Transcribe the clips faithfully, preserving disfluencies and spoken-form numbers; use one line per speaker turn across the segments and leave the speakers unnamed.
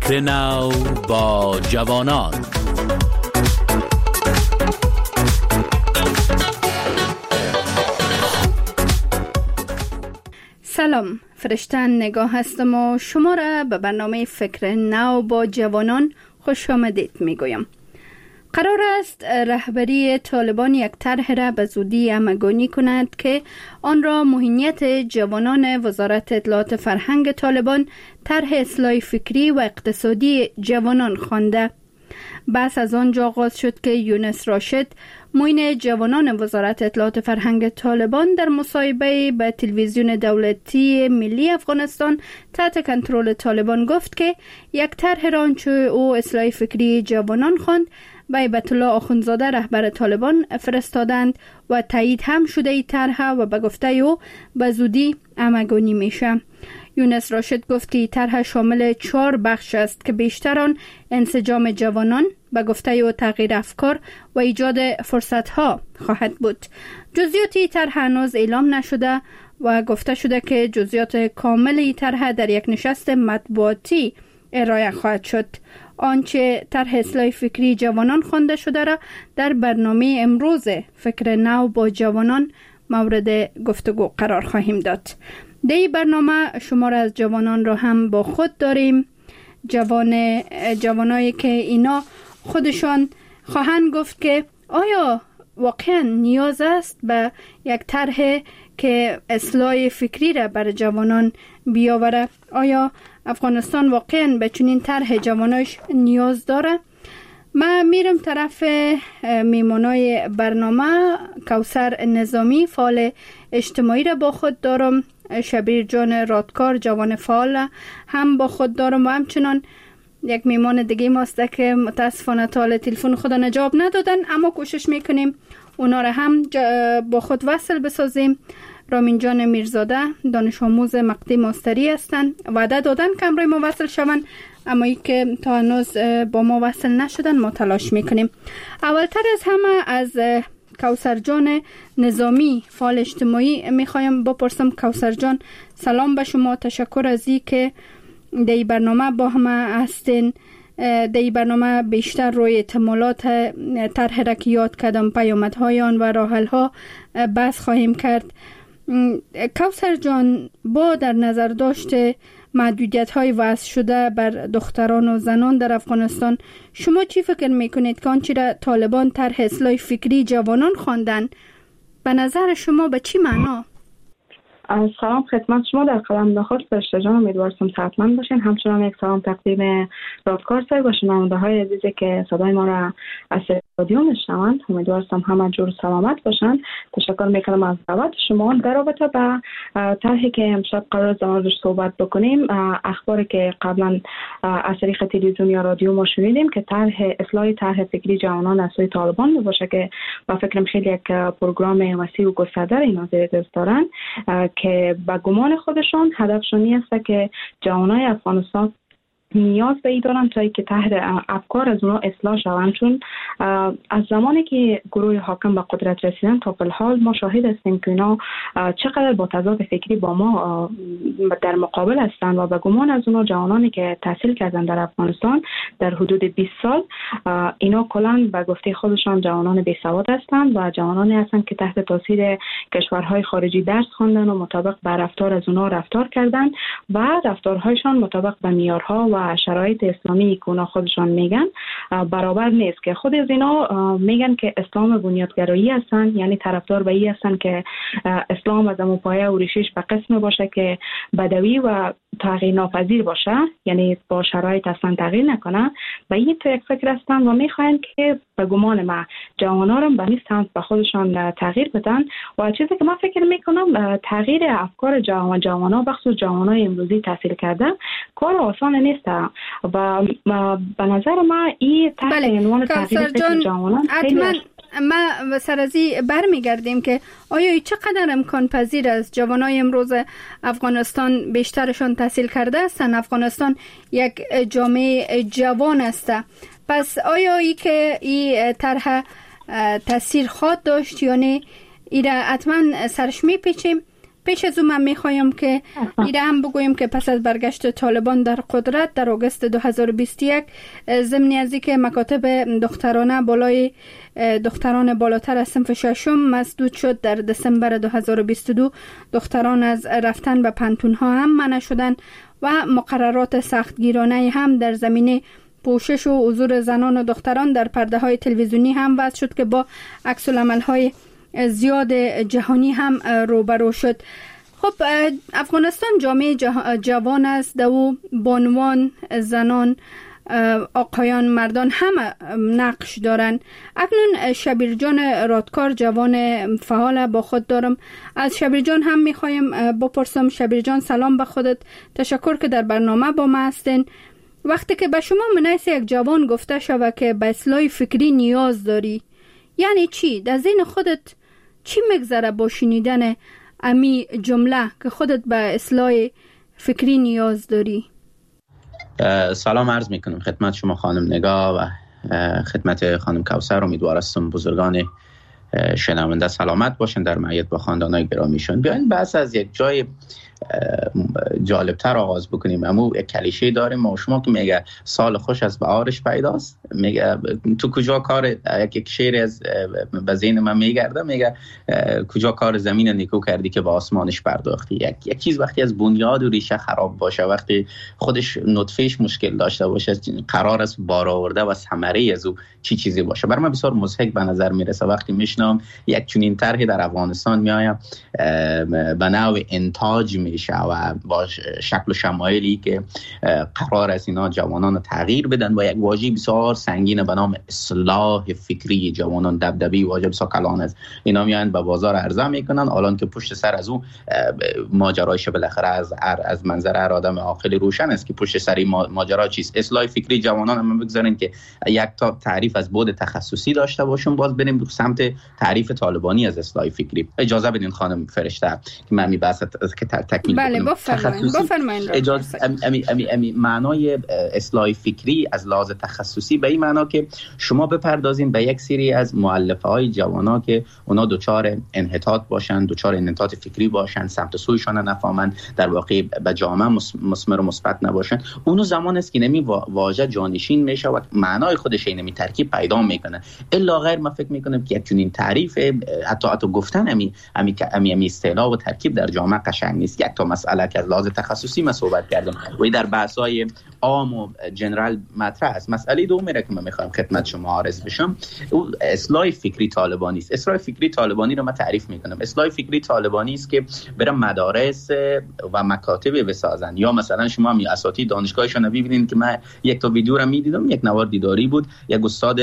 فکر نو با جوانان.
سلام، فرشتن نگاه هستم و شما را به برنامه فکر نو با جوانان خوش آمدید می گویم. قرار است رهبری طالبان یک طرح را به زودی همگانی کند که آن را موهنیت جوانان وزارت اطلاعات فرهنگ طالبان طرح اصلاح فکری و اقتصادی جوانان خوانده. بحث از آنجا آغاز شد که یونس راشد، معین جوانان وزارت اطلاعات فرهنگ طالبان، در مصاحبه به تلویزیون دولتی ملی افغانستان تحت کنترل طالبان گفت که یک طرح را آنچه او اصلاح فکری جوانان خواند به هیبت الله آخوندزاده رهبر طالبان فرستادند و تایید هم شده ای طرح و به گفته او به زودی همگانی میشه. یونس راشد گفت که طرح شامل چهار بخش است که بیشتر آن انسجام جوانان، به گفته او تغییر افکار و ایجاد فرصت‌ها خواهد بود. جزئیات این طرح هنوز اعلام نشده و گفته شده که جزئیات کامل این طرح در یک نشست مطبوعاتی ارائه خواهد شد. آنچه طرح اصلاح فکری جوانان خوانده شده را در برنامه امروز فکر نو با جوانان مورد گفتگو قرار خواهیم داد. در این برنامه شما را از جوانان را هم با خود داریم، جوان جوانایی که اینا خودشان خواهند گفت که آیا واقعا نیاز است به یک طرح که اصلاح فکری را بر جوانان بیاوره؟ آیا افغانستان واقعا به چنین طرح جواناش نیاز داره؟ من میرم طرف میمونای برنامه. کوثر نظامی، فعال اجتماعی را با خود دارم. شبیر جان رادکار، جوان فعال هم با خود دارم و همچنان یک میمان دیگه ماست که متاسفانه تا تلفن خدا نجاب ندادن، اما کوشش میکنیم اونا را هم با خود وصل بسازیم. رامین جان میرزاده، دانش آموز مقطع ماستری هستند، وعده دادن که امروز ما وصل شوند، اما ای که تا هنوز با ما وصل نشدن ما تلاش میکنیم. اولتر از همه از کوثر جان نظامی، فعال اجتماعی، میخوایم بپرسم. کوثر جان، سلام به شما، تشکر از این که در این برنامه با همه هستین. در این برنامه بیشتر روی احتمالات طرح را که یاد کردم، پیامدهای آن و راه‌حل‌ها بحث خواهیم کرد. کوثر جان، با در نظر داشته محدودیت‌های وضع شده بر دختران و زنان در افغانستان، شما چی فکر میکنید که آنچه را طالبان طرح اصلاح فکری جوانان خواندن به نظر شما به چی معنا؟
سلام خدمت شما. در قلم نخست فرشته جان، امیدوارم صحتمند باشین. همچنان یک سلام تقدیم رادکار صاحب و شنونده های عزیزی که صدای ما را از رادیو میشنوند، امیدوارم همه جور سلامت باشن. تشکر میکنم از دعوت شما. در رابطه با طرحی که امشب قرار در موردش صحبت بکنیم، اخباری که قبلا از طریق تلویزیون یا رادیو ما شنیدیم که طرح اصلاح طرح فکری جوانان از سوی طالبان میباشه که با فکرم خیلی یک پروگرام وسیع و گسترده اینا زیر دست دارن که با گمان خودشون هدفشون این است که جوانای افغانستان نیاز به این دارن تا که تحت افکار از اونا اصلاح شوند، چون از زمانی که گروه حاکم به قدرت رسیدن تا به الحال ما شاهد هستیم که اینا چقدر با تضاد فکری با ما در مقابل هستند و به گمان از اونا جوانانی که تحصیل کردن در افغانستان در حدود بیست سال، اینا کلاً به گفته خودشان جوانان بی‌سواد هستند و جوانانی هستند که تحت تاثیر کشورهای خارجی درس خواندن و مطابق به رفتار از اونا رفتار کردن و رفتارهایشان مطابق به معیارها و شرایط اسلامی که اونا خودشان میگن برابر نیست، که خود از اینا میگن که اسلام بنیادگرایی هستن، یعنی طرفدار به این هستن که اسلام از امو پایه و ریشش به قسم باشه که بدوی و تغییر ناپذیر باشه، یعنی با شرایط اصلا تغییر نکنه. و این تو یک فکر هستن و میخواین که به گمان ما جوانا رو به این سمت به خودشان تغییر بدن. و چیزی که من فکر میکنم تغییر افکار جوان جوانا بخصوص جوانای امروزی تحصیل کرده کار آسان نیست و به نظر من این تحت عنوان تغییر فکر جوانان خیلی
ما سر از این برمیگردیم که آیا چقدر امکان پذیر است جوانای امروز افغانستان بیشترشان تحصیل کرده هستند؟ افغانستان یک جامعه جوان است، پس آیا ای که این طرح تاثیر خواهد داشت یا نه؟ ایره حتما سرش میپیچیم. پیش از اون من میخوایم که ایره هم بگویم که پس از برگشت طالبان در قدرت در آگوست دو هزار و بیست و یک ضمن از اینکه مکاتب دخترانه بالای دختران بالاتر از صنف ششم مسدود شد، در دسامبر دو هزار و بیست و دو دختران از رفتن به پانتون ها هم منع شدند و مقررات سختگیرانه هم در زمینه پوشش و حضور زنان و دختران در پرده های تلویزیونی هم وضع شد که با عکس العمل های زیاد جهانی هم روبرو شد. خب افغانستان جامعه جوان است، دو بانوان، زنان، آقایان، مردان همه نقش دارن. اکنون شبیر جان رادکار جوان فعال با خود دارم. از شبیر جان هم میخوایم بپرسم. شبیر جان سلام به خودت، تشکر که در برنامه با ما هستین. وقتی که به شما منیس یک جوان گفته شود که به اصلاح فکری نیاز داری، یعنی چی؟ در ذهن خودت چی میگذره با شنیدن امی جمله که خودت به اصلاح فکری نیاز داری؟
سلام عرض میکنم خدمت شما خانم نگاه و خدمت خانم کوثر. امیدوارم بزرگان شنونده سلامت باشن در معیت با خاندانای گرامیشون. بیاین بحث از یک جای جالبتر آغاز بکنیم. امو یک کلیشه داریم ما شما که میگه سال خوش از بهارش پیداست. میگه تو کجا کار، یک شعر از به ذهن من میگرده، میگه کجا کار زمین نیکو کردی که به آسمانش پرداختی. یک یک چیز وقتی از بنیاد و ریشه خراب باشه، وقتی خودش نطفهش مشکل داشته باشه، قرار است بار آورده و ثمره از او چی چیزی باشه. برای من بسیار مضحک به نظر میرسه وقتی میشنم یک چنین طرحی در افغانستان میآید به نوع انتاج میشه و با شکل و شمایلی که قرار است اینا جوانان تغییر بدن و یک واژه بسیار سنگین به نام اصلاح فکری جوانان، دبدبی واژه بسیار کلان است. اینا میان به بازار عرضه میکنن، الان که پشت سر از او ماجرایش بالاخره از از منظر هر آدم عاقل روشن است که پشت سر ماجرا چیست. اصلاح فکری جوانان هم بگذارین که یک تا تعریف از بعد تخصصی داشته باشیم، باز بریم سمت تعریف طالبانی از اصلاح فکری. اجازه بدین خانم فرشته که من می بحث که تکمیل
بله بفرمایید بفرمایید.
اجازه امی امی امی معنای اصلاح فکری از لحاظ تخصصی به این معنا که شما بپردازین به یک سری از مؤلفه‌های جوانا که اونا دوچار انحطاط باشن، دوچار انحطاط فکری باشن، سمت سویشان نفهمن، در واقع به جامعه مثمر و مثبت نباشن. اونو زمان است که نمی واژه جانشین میشه و معنای خودش اینمی ترکیب پیدا میکنه. الا غیر ما فکر میکنم که چنین تعریف حتی حتی گفتن امی امی امی, امی اصطلاح و ترکیب در جامعه قشنگ نیست. یک تا مسئله که از لحاظ تخصصی ما صحبت کردم و در بحث‌های عام و جنرال مطرح است. مسئله دومی را که من میخوام خدمت شما عرض بشم او اصلاح فکری طالبانی است. اصلاح فکری طالبانی رو من تعریف میکنم. اصلاح فکری طالبانی است که برای مدارس و مکاتب بسازن، یا مثلا شما می اساتید دانشگاهشون رو ببینید که من یک تا ویدیو رو میدیدم، یک نوار دیداری بود، یک استاد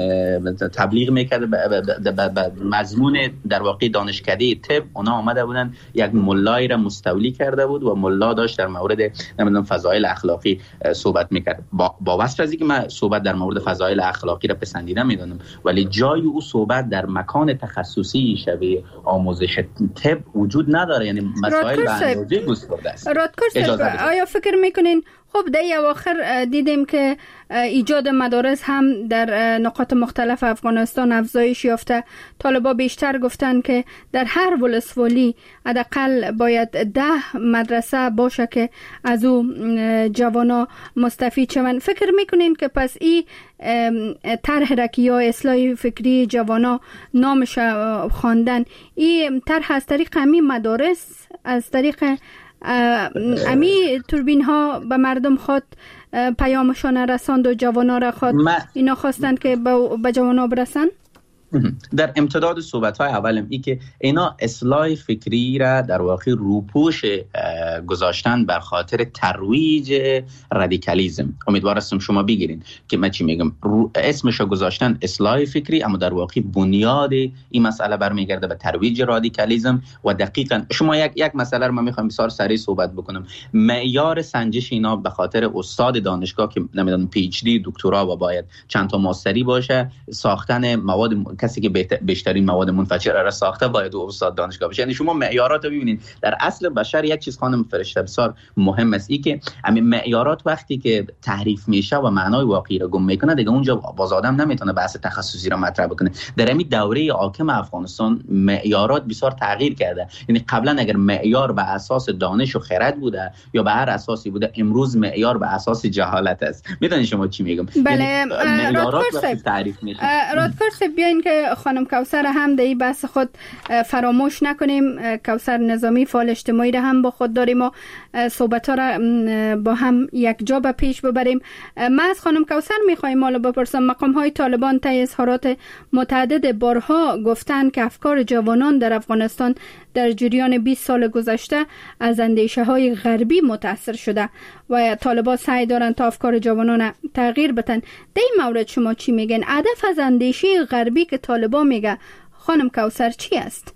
تبلیغ میکرد به مضمون در واقع دانشکده طب. اونا آمده بودن یک مولایی را مستولی کرده بود و ملا داشت در مورد نمیدونم فضایل اخلاقی صحبت میکرد. با, با واسط از اینکه من صحبت در مورد فضایل اخلاقی را پسندیده میدونم، ولی جای او صحبت در مکان تخصصی شبیه آموزش طب وجود نداره. یعنی مسائل به اندازه گسترده است.
رادکار صاحب آیا فکر میکنین خب در اواخر دیدیم که ایجاد مدارس هم در نقاط مختلف افغانستان افزایش یافته. طالبا بیشتر گفتن که در هر ولسوالی حداقل باید ده مدرسه باشه که از او جوانا مستفید شوند. فکر میکنین که پس این طرح را که یا اصلاح فکری جوانا نامش خواندن، این طرح از طریق همین مدارس، از طریق امی توربین ها به مردم خود پیامشان رساند و جوانا را خود اینا خواستند که به جوانا برسن؟
در امتداد صحبت‌های اولم ای که اینا اصلاح فکری را در واقع روپوش گذاشتن بر خاطر ترویج رادیکالیسم. امیدوار هستم شما بگیرین که من چی میگم. اسمش رو گذاشتن اصلاح فکری، اما در واقع بنیاد این مسئله برمیگرده به ترویج رادیکالیسم. و دقیقاً شما یک یک مسئله رو من میخوام بسیار سریع صحبت بکنم. معیار سنجش اینا به خاطر استاد دانشگاه که نمیدونم پی اچ دی دکترا و باید چند تا ماستری باشه، ساختن مواد م... کسی که بیشترین مواد منفجره را ساخته باید استاد دانشگاه باشه. یعنی شما معیارات رو ببینید. در اصل بشر یک چیز خانم خانم فرشته بسیار مهم است ای که همین معیارات وقتی که تحریف میشه و معنای واقعی رو گم میکنه دیگه اونجا باز آدم نمیتونه بحث تخصصی رو مطرح بکنه. در همین دوره حاکم افغانستان معیارات بسیار تغییر کرده. یعنی قبلا اگر معیار به اساس دانش و خرد بوده یا به هر اساسی بوده، امروز معیار به اساس جهالت است. میدونید شما چی میگم؟
بله.
یعنی معیارات وقتی تعریف میشه.
رادکار صاحب بیاین که خانم کوثر هم در این بحث خود فراموش نکنیم. کوثر نظامی فعال اجتماعی را هم با خود داریم و صحبت ها را با هم یک جا به پیش ببریم. من از خانم کوثر میخوایم حالا بپرسم، مقام های طالبان طی اظهارات متعدد بارها گفتن که افکار جوانان در افغانستان در جریان بیست سال گذشته از اندیشه های غربی متاثر شده و طالبان سعی دارن تا افکار جوانان تغییر بدن. در این مورد شما چی میگن؟ هدف از اندیشه غربی که طالبان میگه خانم کوثر چی است؟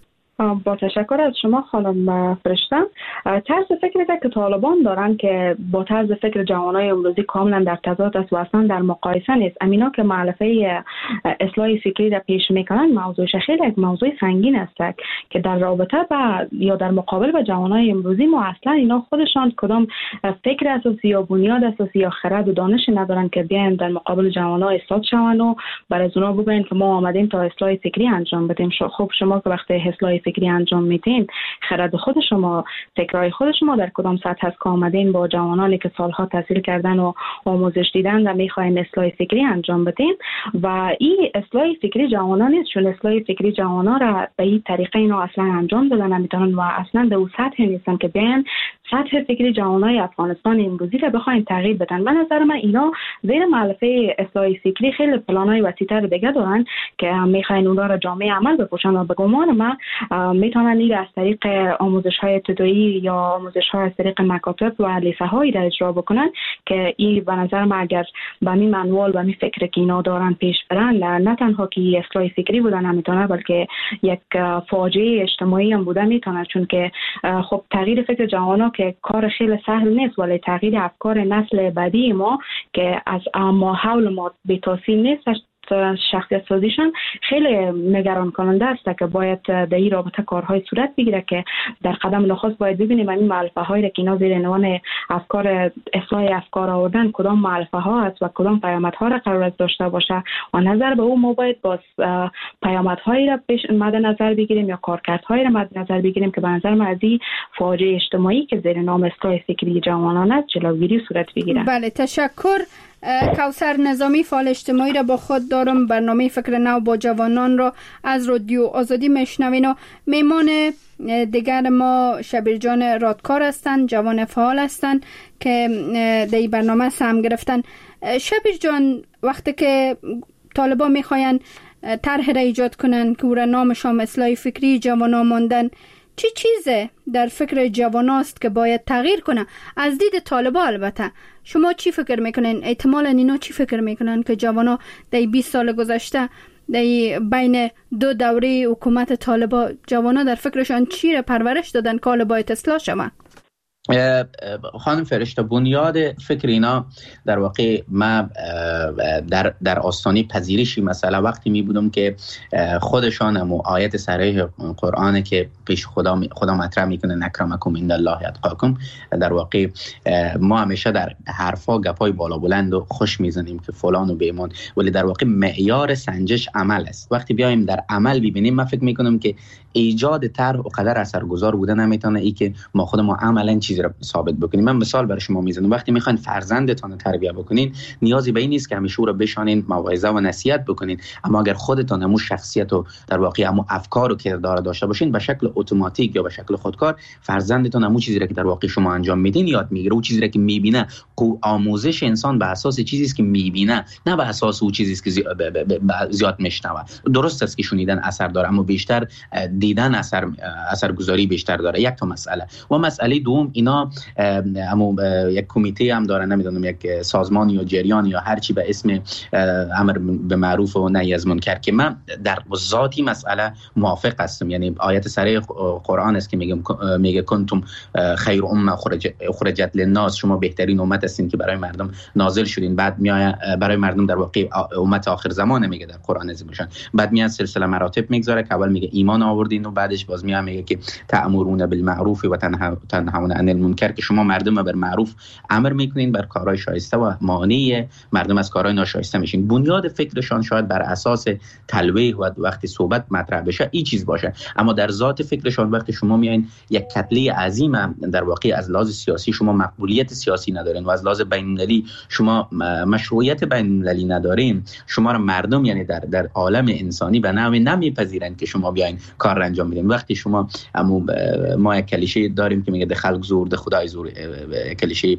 با تشکر از شما خانم فرشته. طرز فکری که طالبان دارن که با طرز فکر جوانای امروزی کاملا در تضاد است و اصلا در مقایسه نیست. امینا که مؤلفه اصلاح فکری را پیش میکنن موضوعش خیلی یک موضوع سنگین است که در رابطه با یا در مقابل با جوانای امروزی ما اصلا اینا خودشان کدام فکر اساسی یا بنیاد اساسی یا خرد و دانش ندارن که بیاین در مقابل جوانا ایستاد شون و برای اونا بگن که ما آمدیم تا اصلاح فکری انجام بدیم. خب شما که وقتی اصلاح فکری انجام میدین، خرد خود شما، فکرای خود شما در کدام سطح هست که آمدین با جوانانی که سالها تحصیل کردن و آموزش دیدن و میخواین اصلاح فکری انجام بدین؟ و این اصلاح فکری جوانان نیست، چون اصلاح فکری جوانان را به این طریقه اینا اصلا انجام دادن نمیتونن و اصلا به اون سطح نیستن که بیان سطح فکری جوانای افغانستان امروزی را بخواین تغییر بدن. به نظر من اینا زیر مؤلفه اصلاح فکری خیلی پلانای وسیع‌تر دیگه دارن که میخواین اونها را جامعه عمل بپوشن و به گمان من میتونن این از طریق آموزش‌های ابتدایی یا آموزش‌های از طریق مکاتب و لیسه‌هایی را اجرا بکنن که این به نظر من اگر به این منوال و این فکر که اینا دارن پیش برن، نه تنها که اصلاح فکری بودن نمیتونه بلکه یک فاجعه اجتماعی هم بوده میتونه، چون که خب تغییر فکر جوانا که کار خیلی سهل نیست، ولی تغییر افکار نسل بعدی ما که از ما حول ما به تاثیر نیست شخصیت سازیشان خیلی نگران کننده است که باید در این رابطه کارهای صورت بگیره که در قدم نخست باید ببینیم این مؤلفه هایی که اینا زیر عنوان افکار اصلاح افکار آوردن کدام مؤلفه ها است و کدام پیامدها را قرار است داشته باشه و نظر به اون ما باید باز پیامدهایی را پیش مد نظر بگیریم یا کارکردهایی را مد نظر بگیریم که به نظر من از این فاجعه اجتماعی که زیر نام اصلاح فکری جوانان است جلوگیری صورت بگیره.
بله، تشکر. کوثر نظامی فعال اجتماعی را با خود دارم. برنامه فکر نو با جوانان را از رادیو آزادی میشنوین و میمان دیگر ما شبیر جان رادکار هستند، جوان فعال هستند که در این برنامه سهم گرفتن. شبیر جان، وقتی که طالبان میخواین طرح را ایجاد کنن که او را نامشان اصلاح فکری جوانان ماندن، چی چیزه در فکر جواناست که باید تغییر کنه از دید طالبان؟ البته شما چی فکر میکنین؟ احتمالاً اینا چی فکر میکنن که جوانا در بیست سال گذشته در بین دو دوره حکومت طالبان جوانا در فکرشان چی را پرورش دادن که حالا باید اصلاح شوه؟
خانم فرشته، بنیاد فکر اینا در واقع ما در در آستانه پذیرشی مثلا وقتی می بودم که خودشان هم آیت صریح قرآن که پیش خدا خدا مطرح میکنه نکرمکم عند الله اتقاکم، در واقع ما همیشه در حرفا گپای بالا بلند و خوش میزنیم که فلان و بیمان، ولی در واقع معیار سنجش عمل است. وقتی بیایم در عمل ببینیم، من فکر میکنم که ایجاد طرح و قدر اثرگذار بوده نمیتونه ای که ما خود ما عملا چیزی رو ثابت بکنیم. من مثال برای شما میزنم. وقتی میخواین فرزندتان تربیت بکنین، نیازی به این نیست که همیشه او رو بشانین موعظه و نصیحت بکنین، اما اگر خودتان همون شخصیت و در واقع همون افکار و کردار داشته باشین، به شکل اتوماتیک یا به شکل خودکار فرزندتان همون چیزی رو که در واقع شما انجام میدین یاد میگیره. اون چیزی رو که میبینه، آموزش انسان به اساس چیزی است که میبینه، نه به اساس اون چیزی است که زیاد میشنوه. درست است که شنیدن اثر داره، اما بیشتر دیدن اثر اثرگذاری بیشتر داره. یک تا مسئله و مسئله دوم اینا اما یک کمیته هم دارن، نمیدونم یک سازمان یا جریان یا هر چی به اسم امر به معروف و نهی از منکر، که من در ذاتی مسئله موافق هستم. یعنی آیت صریح قرآن است که میگه میگه کنتم خیر امه خرجت للناس، شما بهترین امت هستین که برای مردم نازل شدین. بعد میاد برای مردم در واقع امت آخر زمان میگه در قرآن عظیم شان. بعد میاد سلسله مراتب میگذاره که اول میگه ایمان آوردین و بعدش باز میاد میگه که تأمرون بالمعروف و تنهون عن المنکر، که شما مردم بر معروف امر میکنین، بر کارهای شایسته و مانع مردم از کارهای ناشایسته میشین. بنیاد فکرشان شاید بر اساس تلویح و وقتی صحبت مطرح بشه این چیز باشه، اما در ذات فکرشان وقتی شما میایین یک کتله عظیم در واقع از لحاظ سیاسی شما مقبولیت سیاسی ندارین و از لحاظ بین‌المللی شما مشروعیت بین‌المللی ندارین، شما را مردم یعنی در در عالم انسانی به نوعی نمیپذیرند که شما بیاین کار را انجام بدین. وقتی شما ما یک کلیشه داریم که میگه ده خلق زور ده خدای زور، کلیشه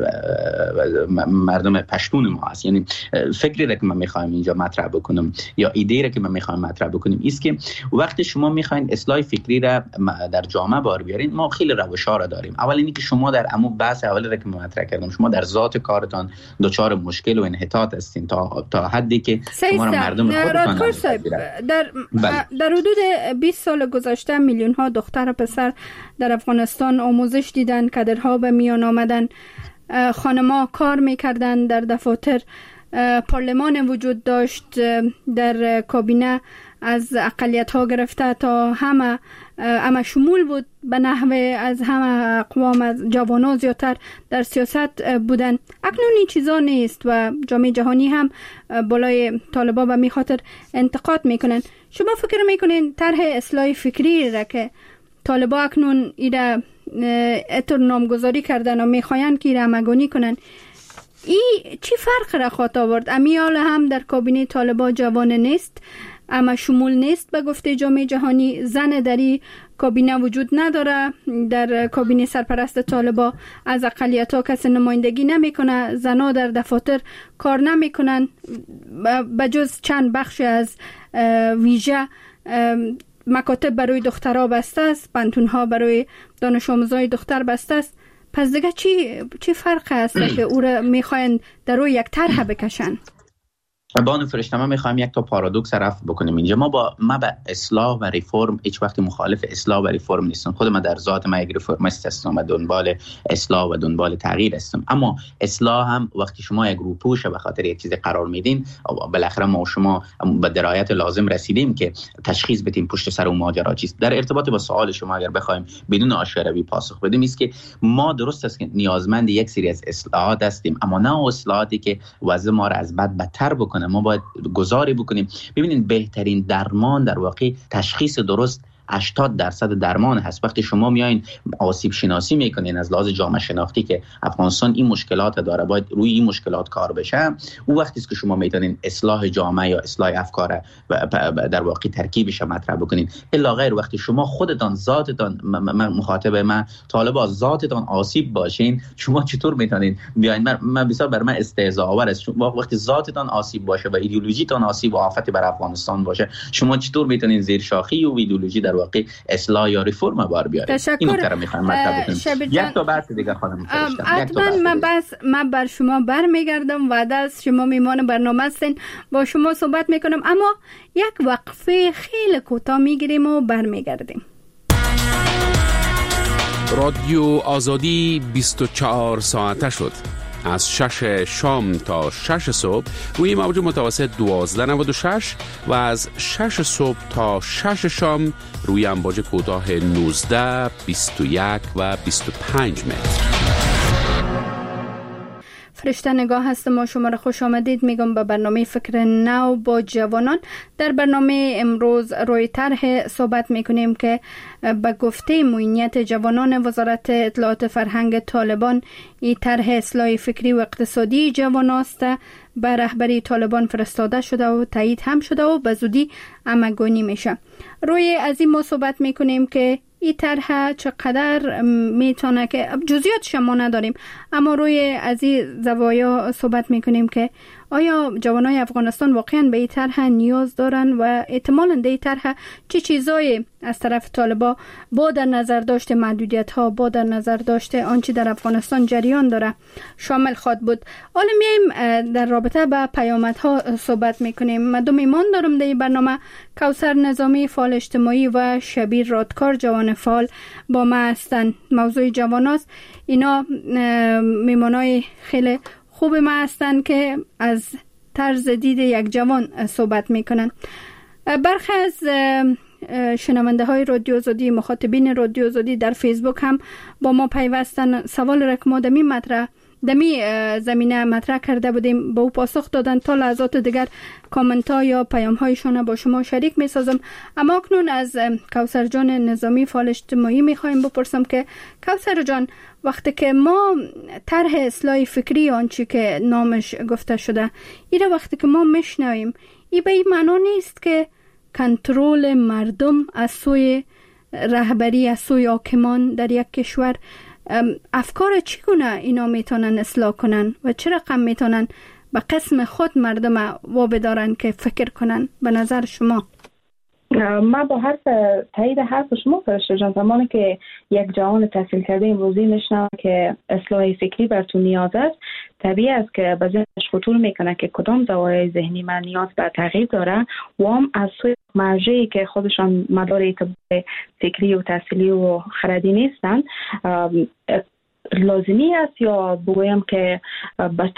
مردم پشتون ما هست. یعنی فکری را که من میخوایم اینجا مطرح بکنم یا ایده را که من میخوایم مطرح بکنیم است که وقتی شما میخواین اصلاح فکری را در جامعه بار بیارین، ما خیلی روش‌ها را داریم. اول اینی که شما در عمو بحث اول را که مطرح کردم، شما در ذات کارتان دچار مشکل و انحطاط هستین تا تا حدی که شما را مردم خودتان
در در حدود بیست سال گذشته میلیون ها دختر و پسر در افغانستان آموزش دیدن، کادرها به میان آمدن، خانم‌ها کار میکردن، در دفاتر پارلمان وجود داشت، در کابینه از اقلیت‌ها گرفته تا همه همه شمول بود، به نحوه از همه اقوام، از جوانان زیادتر در سیاست بودن. اکنون این چیزا نیست و جامعه جهانی هم بالای طالبان به می خاطر انتقاد میکنن. شما فکر میکنین طرح اصلاح فکری را که طالبان اکنون ایره اتر نامگذاری کردن و میخواین که ایره همگانی کنن، ای چی فرق را خواهد آورد؟ امیال هم در کابینه طالبان جوان نیست، اما شمول نیست به گفته جامعه جهانی، زن دری کابینه وجود نداره، در کابینه سرپرست طالبان از اقلیت‌ها کسی نمایندگی نمیکنه، زنها در دفاتر کار نمیکنن، بجز چند بخش از ویژه مکاتب برای دخترها بسته است، پانتون‌ها برای دانش آموزای دختر بسته است. پس دیگه چی چی فرق است که او را میخواین در روی یک طرح بکشن؟
بانو فرشته، ما میخوایم یک تا پارادوکس رفع بکنیم اینجا. ما با ما به اصلاح و ریفرم هیچ وقت مخالف اصلاح و ریفرم نیستم. خود من در ذات من یک ریفرمیست هستم و دنبال اصلاح و دنبال تغییر هستم. اما اصلاح هم وقتی شما یک روپوش به خاطر یک چیز قرار میدین، بالاخره ما و شما به درایت لازم رسیدیم که تشخیص بدیم پشت سر اون ماجرا چیست. در ارتباط با سوال شما اگر بخوایم بدون آشکارایی پاسخ بدیم است که ما درست است که نیازمند یک سری از اصلاحات هستیم، اما نه اصلاحاتی که وضع ما را از بد بدتر بکنه. ما باید گذاری بکنیم. ببینید بهترین درمان در واقع تشخیص درست هشتاد درصد درمان هست. وقتی شما میایین آسیب شناسی میکنین از لحاظ جامعه شناختی که افغانستان این مشکلات داره، باید روی این مشکلات کار بشه، اون وقتی است که شما میتونین اصلاح جامعه یا اصلاح افکار در واقع ترکیبش مطرح بکنین. الا غیر وقتی شما خودتان ذاتتان مخاطب من طالبا ذاتتان آسیب باشین، شما چطور میتونین بیاین؟ من بسیار بر من استهزاء آور است وقتی ذاتتان آسیب باشه و ایدئولوژیتان آسیب و آفت بر افغانستان باشه، شما چطور میتونین زیر شاخی و ایدئولوژی در واقع اصلاح یا ریفرم بار بیارید؟ اینو که میخوام مطرح بکنم. یک تا بحث دیگه خانم فرشته،
حتما من بس من بر شما برمیگردم، وعده از شما میمان برنامه هستین، با شما صحبت میکنم، اما یک وقفه خیلی کوتاه میگیریم و برمیگردیم.
رادیو آزادی بیست و چهار ساعته شد، از شش شام تا شش صبح روی موج متوسط دوازده نود و شش و از شش صبح تا شش شام روی امواج کوتاه نوزده، بیست و یک و بیست و پنج متر.
فرشته نگاه هستم و شما را خوش آمدید میگم به برنامه فکر نو با جوانان. در برنامه امروز روی طرح صحبت میکنیم که به گفته معینیت جوانان وزارت اطلاعات فرهنگ طالبان این طرح اصلاح فکری و اقتصادی جوان است به رهبری طالبان فرستاده شده و تایید هم شده و به زودی همگانی میشه. روی از این ما صحبت میکنیم که این طرح چقدر میتونه که جزئیاتش ما نداریم، اما روی از این زوایا صحبت میکنیم که آیا جوانای افغانستان واقعا به این طرح نیاز دارن و احتمالاً در این طرح چه چیزایی از طرف طالبا با در نظر داشته محدودیت ها، با در نظر داشته آنچه در افغانستان جریان داره شامل خواد بود؟ حالا میایم در رابطه با پیامدها صحبت میکنیم. من دو میمان دارم در این برنامه. کوثر نظامی، فعال اجتماعی، و شبیر رادکار، جوان فعال با ما هستن. موضوع جواناست. اینا میمانای خیلی خوب ما هستن که از طرز دید یک جوان صحبت میکنن. برخی از شنونده های رادیو آزادی، مخاطبین رادیو آزادی در فیسبوک هم با ما پیوستن. سوال را که ما دمی مطرح دمی زمینه مطرح کرده بودیم به او پاسخ دادن. تا لحظات دیگر کامنت ها یا پیام هایشان با شما شریک می سازم. اما اکنون از کوثر جان نظامی، فعال اجتماعی، می خواهیم بپرسم که کوثر جان، وقتی که ما طرح اصلاح فکری آنچه که نامش گفته شده ایره وقتی که ما میشنویم، این به این معنا نیست که کنترل مردم از سوی رهبری، از سوی حاکمان در یک کشور، افکار چگونه اینا میتونن اصلاح کنن و چه رقم میتونن به قسم خود مردم وابدارن که فکر کنن به نظر شما؟
من با حرف تایید حرف شما فرشته جان، زمانی که یک جوان تحصیل کرده امروزی میشنم که اصلاح فکری بر تو نیاز است، طبیعی است که به ذهنش خطور میکنه که کدام زوایای ذهنی من نیاز به تغییر داره و هم از سوی مرجعی که خودشان مدار اعتبار فکری و تحصیلی و خردی نیستن لازمی است یا بگویم که به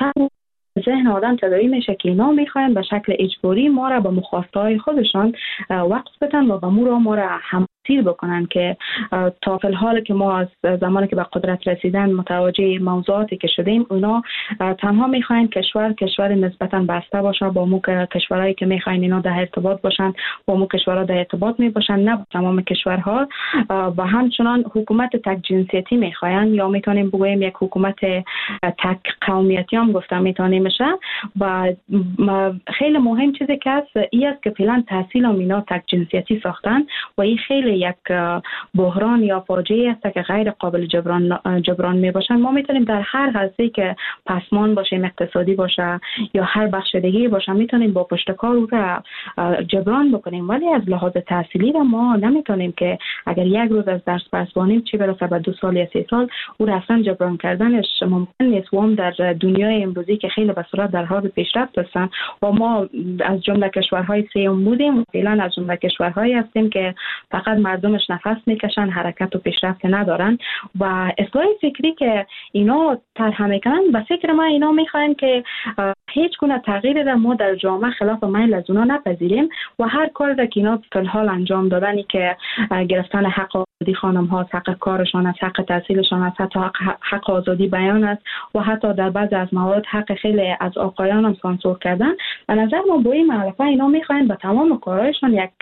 ذهن آدم تداعی میشه که اینا میخواین به شکل اجباری ما را به مخواسته های خودشان وقت بدن و به مورا ما را همسیر بکنن که تا فی الحال که ما از زمانی که به قدرت رسیدن متوجه موضوعاتی که شدیم، اونا تنها میخواین کشور کشور نسبتا بسته باشه با مو کشورهایی که میخواین اینا در ارتباط باشن با مو کشورها در ارتباط میباشن، نه با تمام کشورها. و همچنان حکومت تک جنسیتی میخواین یا میتونیم بگوییم یک حکومت تک قومیتی هم گفتم میتونیم میشه. و خیلی مهم چیزی که هست این است که فعلا تحصیل هم اینا تک جنسیتی ساختن و این خیلی یک بحران یا فاجعه است که غیر قابل جبران جبران می باشن. ما میتونیم در هر حوزه‌ای که پسمان باشیم، اقتصادی باشه یا هر بخش دیگه باشه، میتونیم با پشتکار او را جبران بکنیم، ولی از لحاظ تحصیلی را ما نمیتونیم که اگر یک روز از درس پسمانیم چه برسه به دو سال یا سه سال او را اصلا جبران کردنش ممکن نیست. و هم در دنیای امروزی که خیلی به صورت در حال پیشرفت هستن و ما از جمله کشورهای سوم بودیم و فعلا از جمله کشورهایی هستیم که فقط مردمش نفس میکشن، حرکت و پیشرفت ندارن. و اصلاح فکری که اینا طرح میکنن، به فکر من اینا میخواین که هیچ گونه تغییری را ما در جامعه خلاف میل از اونا نپذیریم و هر کاری را که اینا فی الحال انجام دادنی که گرفتن حق آزادی خانم ها، حق کارشان است، حق تحصیلشان است، حتی حق, حق آزادی بیان است و حتی در بعضی از موارد حق خیلی از آقایان هم سانسور کردن. به نظر ما با این مخالفه اینا میخواین به تمام کارهایشان یک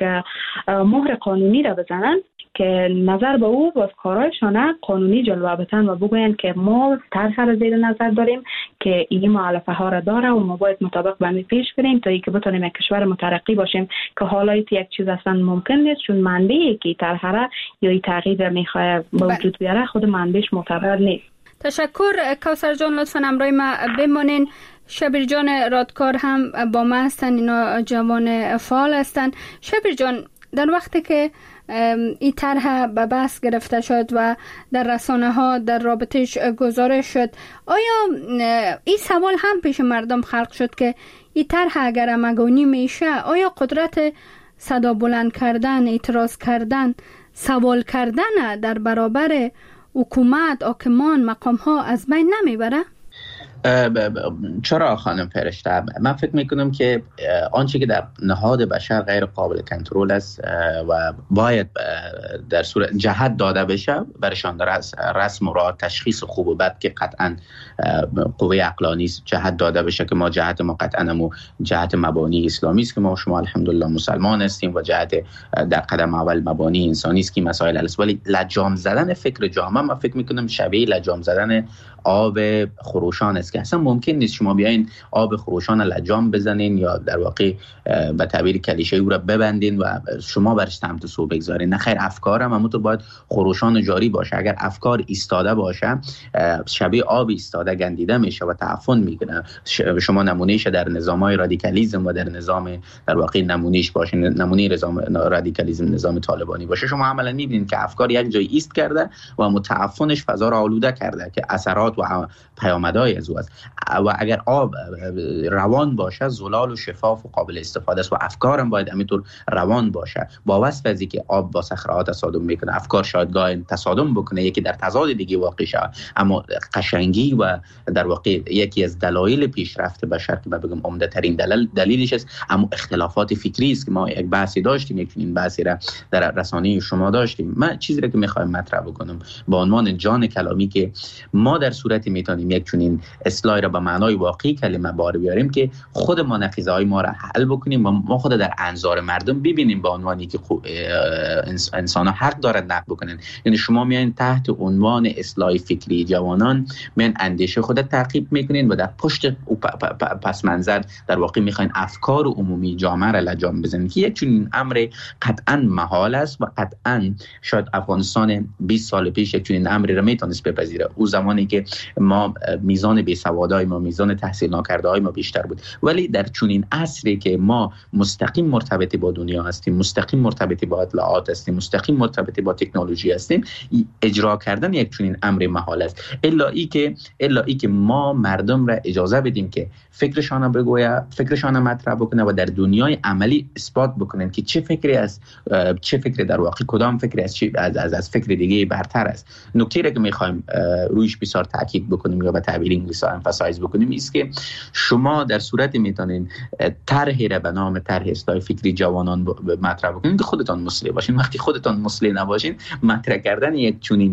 مهر قانونی را بزنن که نظر به او باز کارهایشان قانونی جلوه بدن و بگوین که ما طرح را زیر نظر داریم که این مخالفه ها را داره و ما باید مطابق به می پیش بریم تا اینکه بتونیم یک کشور مترقی باشیم که حالا یک چیز اصلا ممکن نیست، چون منبعی که طرح را یا این تغییر را میخواد به وجود بیاره خود منبعش معتبر نیست.
تشکر کوثر جان، لطفاً همراه ما بمانین. شبیر جان رادکار هم با ما هستن، اینا جوان فعال هستن. شبیر جان، در وقتی که این طرح به بحث گرفته شد و در رسانه ها در رابطش گزارش شد، آیا این سوال هم پیش مردم خلق شد که این طرح اگر همگانی میشه، آیا قدرت صدا بلند کردن، اعتراض کردن، سوال کردن در برابر حکومت، حاکمان، مقام ها از بین نمیبره؟
چرا خانم فرشته؟ من فکر میکنم که آنچه که در نهاد بشر غیر قابل کنترل است و باید در صورت جهت داده بشه برشان در رسم و راه تشخیص خوب و بد که قطعا قوه عقلانی جهت داده بشه که ما جهت ما قطعا جهت مبانی اسلامی است که ما شما الحمدلله مسلمان هستیم و جهت در قدم اول مبانی انسانی است که مسائل است. ولی لجام زدن فکر جامعه، من فکر میکنم شبیه لجام زدن آب خروشان است است که اصلا ممکن نیست شما بیاین آب خروشان لجام بزنین یا در واقع به تعبیر کلیشه او را ببندین و شما برش سمت سو بگذارین. نه خیر، افکار هم همونطور باید خروشان جاری باشه. اگر افکار ایستاده باشه، شبیه آب ایستاده گندیده میشه و تعفن میکنه. شما نمونهش در نظام‌های رادیکالیسم و در نظام در واقع نمونهش باشه، نمونه نظام رادیکالیسم نظام طالبانی باشه، شما عملا میبینید که افکار یک جای ایست کرده و متعفنش فضا را آلوده کرده که اثرات و پیامدهای از او است. و اگر آب روان باشه، زلال و شفاف و قابل استفاده است و افکار هم باید همینطور روان باشه. با وصف از اینکه آب با صخره‌ها تصادم میکنه، افکار شاید گاهی تصادم بکنه، یکی در تضاد دیگه واقع شه، اما قشنگی و در واقع یکی از دلایل پیشرفت بشر که من بگم عمده ترین دلیل دلیلش است اما اختلافات فکری است که ما یک بحثی داشتیم، یک چنین بحثی را در رسانه شما داشتیم. من چیزی را که میخوایم مطرح بکنم با عنوان جان کلامی که ما در صورتی میتونیم یک چنین اصلاح را به معنای واقعی کلمه بار بیاریم که خود ما نقیضه‌های ما را حل بکنیم و ما خود در انظار مردم ببینیم به عنوانی که انسان ها حق دارد نقد بکنن. یعنی شما میایین تحت عنوان اصلاح فکری جوانان میان اندیشه خود تعقیب میکنین و در پشت پس منظر در واقع میخواین افکار عمومی جامعه را لجام بزنین که یک چنین امر قطعا محال است و قطعا شاید افغانستان بیست سال پیش یک چنین امری را میتونست بپذیره. او زمانی که ما میزان بیسوادای ما، میزان تحصیل ناکرده‌های ما بیشتر بود، ولی در چنین عصری که ما مستقیم مرتبط با دنیا هستیم، مستقیم مرتبط با اطلاعات هستیم، مستقیم مرتبط با تکنولوژی هستیم، اجرا کردن یک چنین امر محال است. الا ای که الا ای که ما مردم را اجازه بدیم که فکرشان را بگویا، فکرشان را مطرح بکنه و در دنیای عملی اثبات بکنن که چه فکری است، چه فکری در واقع کدام فکری است از از از فکر دیگه برتر است. نکته را که می‌خوایم رویش بسیار تاکید بکنیم یا به تعبیر انگلیسی امفاسایز بکنیم است که شما در صورت میتونین طرحی را به نام طرح اصلاح فکری جوانان مطرح بکنین که خودتان مسلح باشین. وقتی خودتان مسلح نباشین، مطرح کردن یک چنین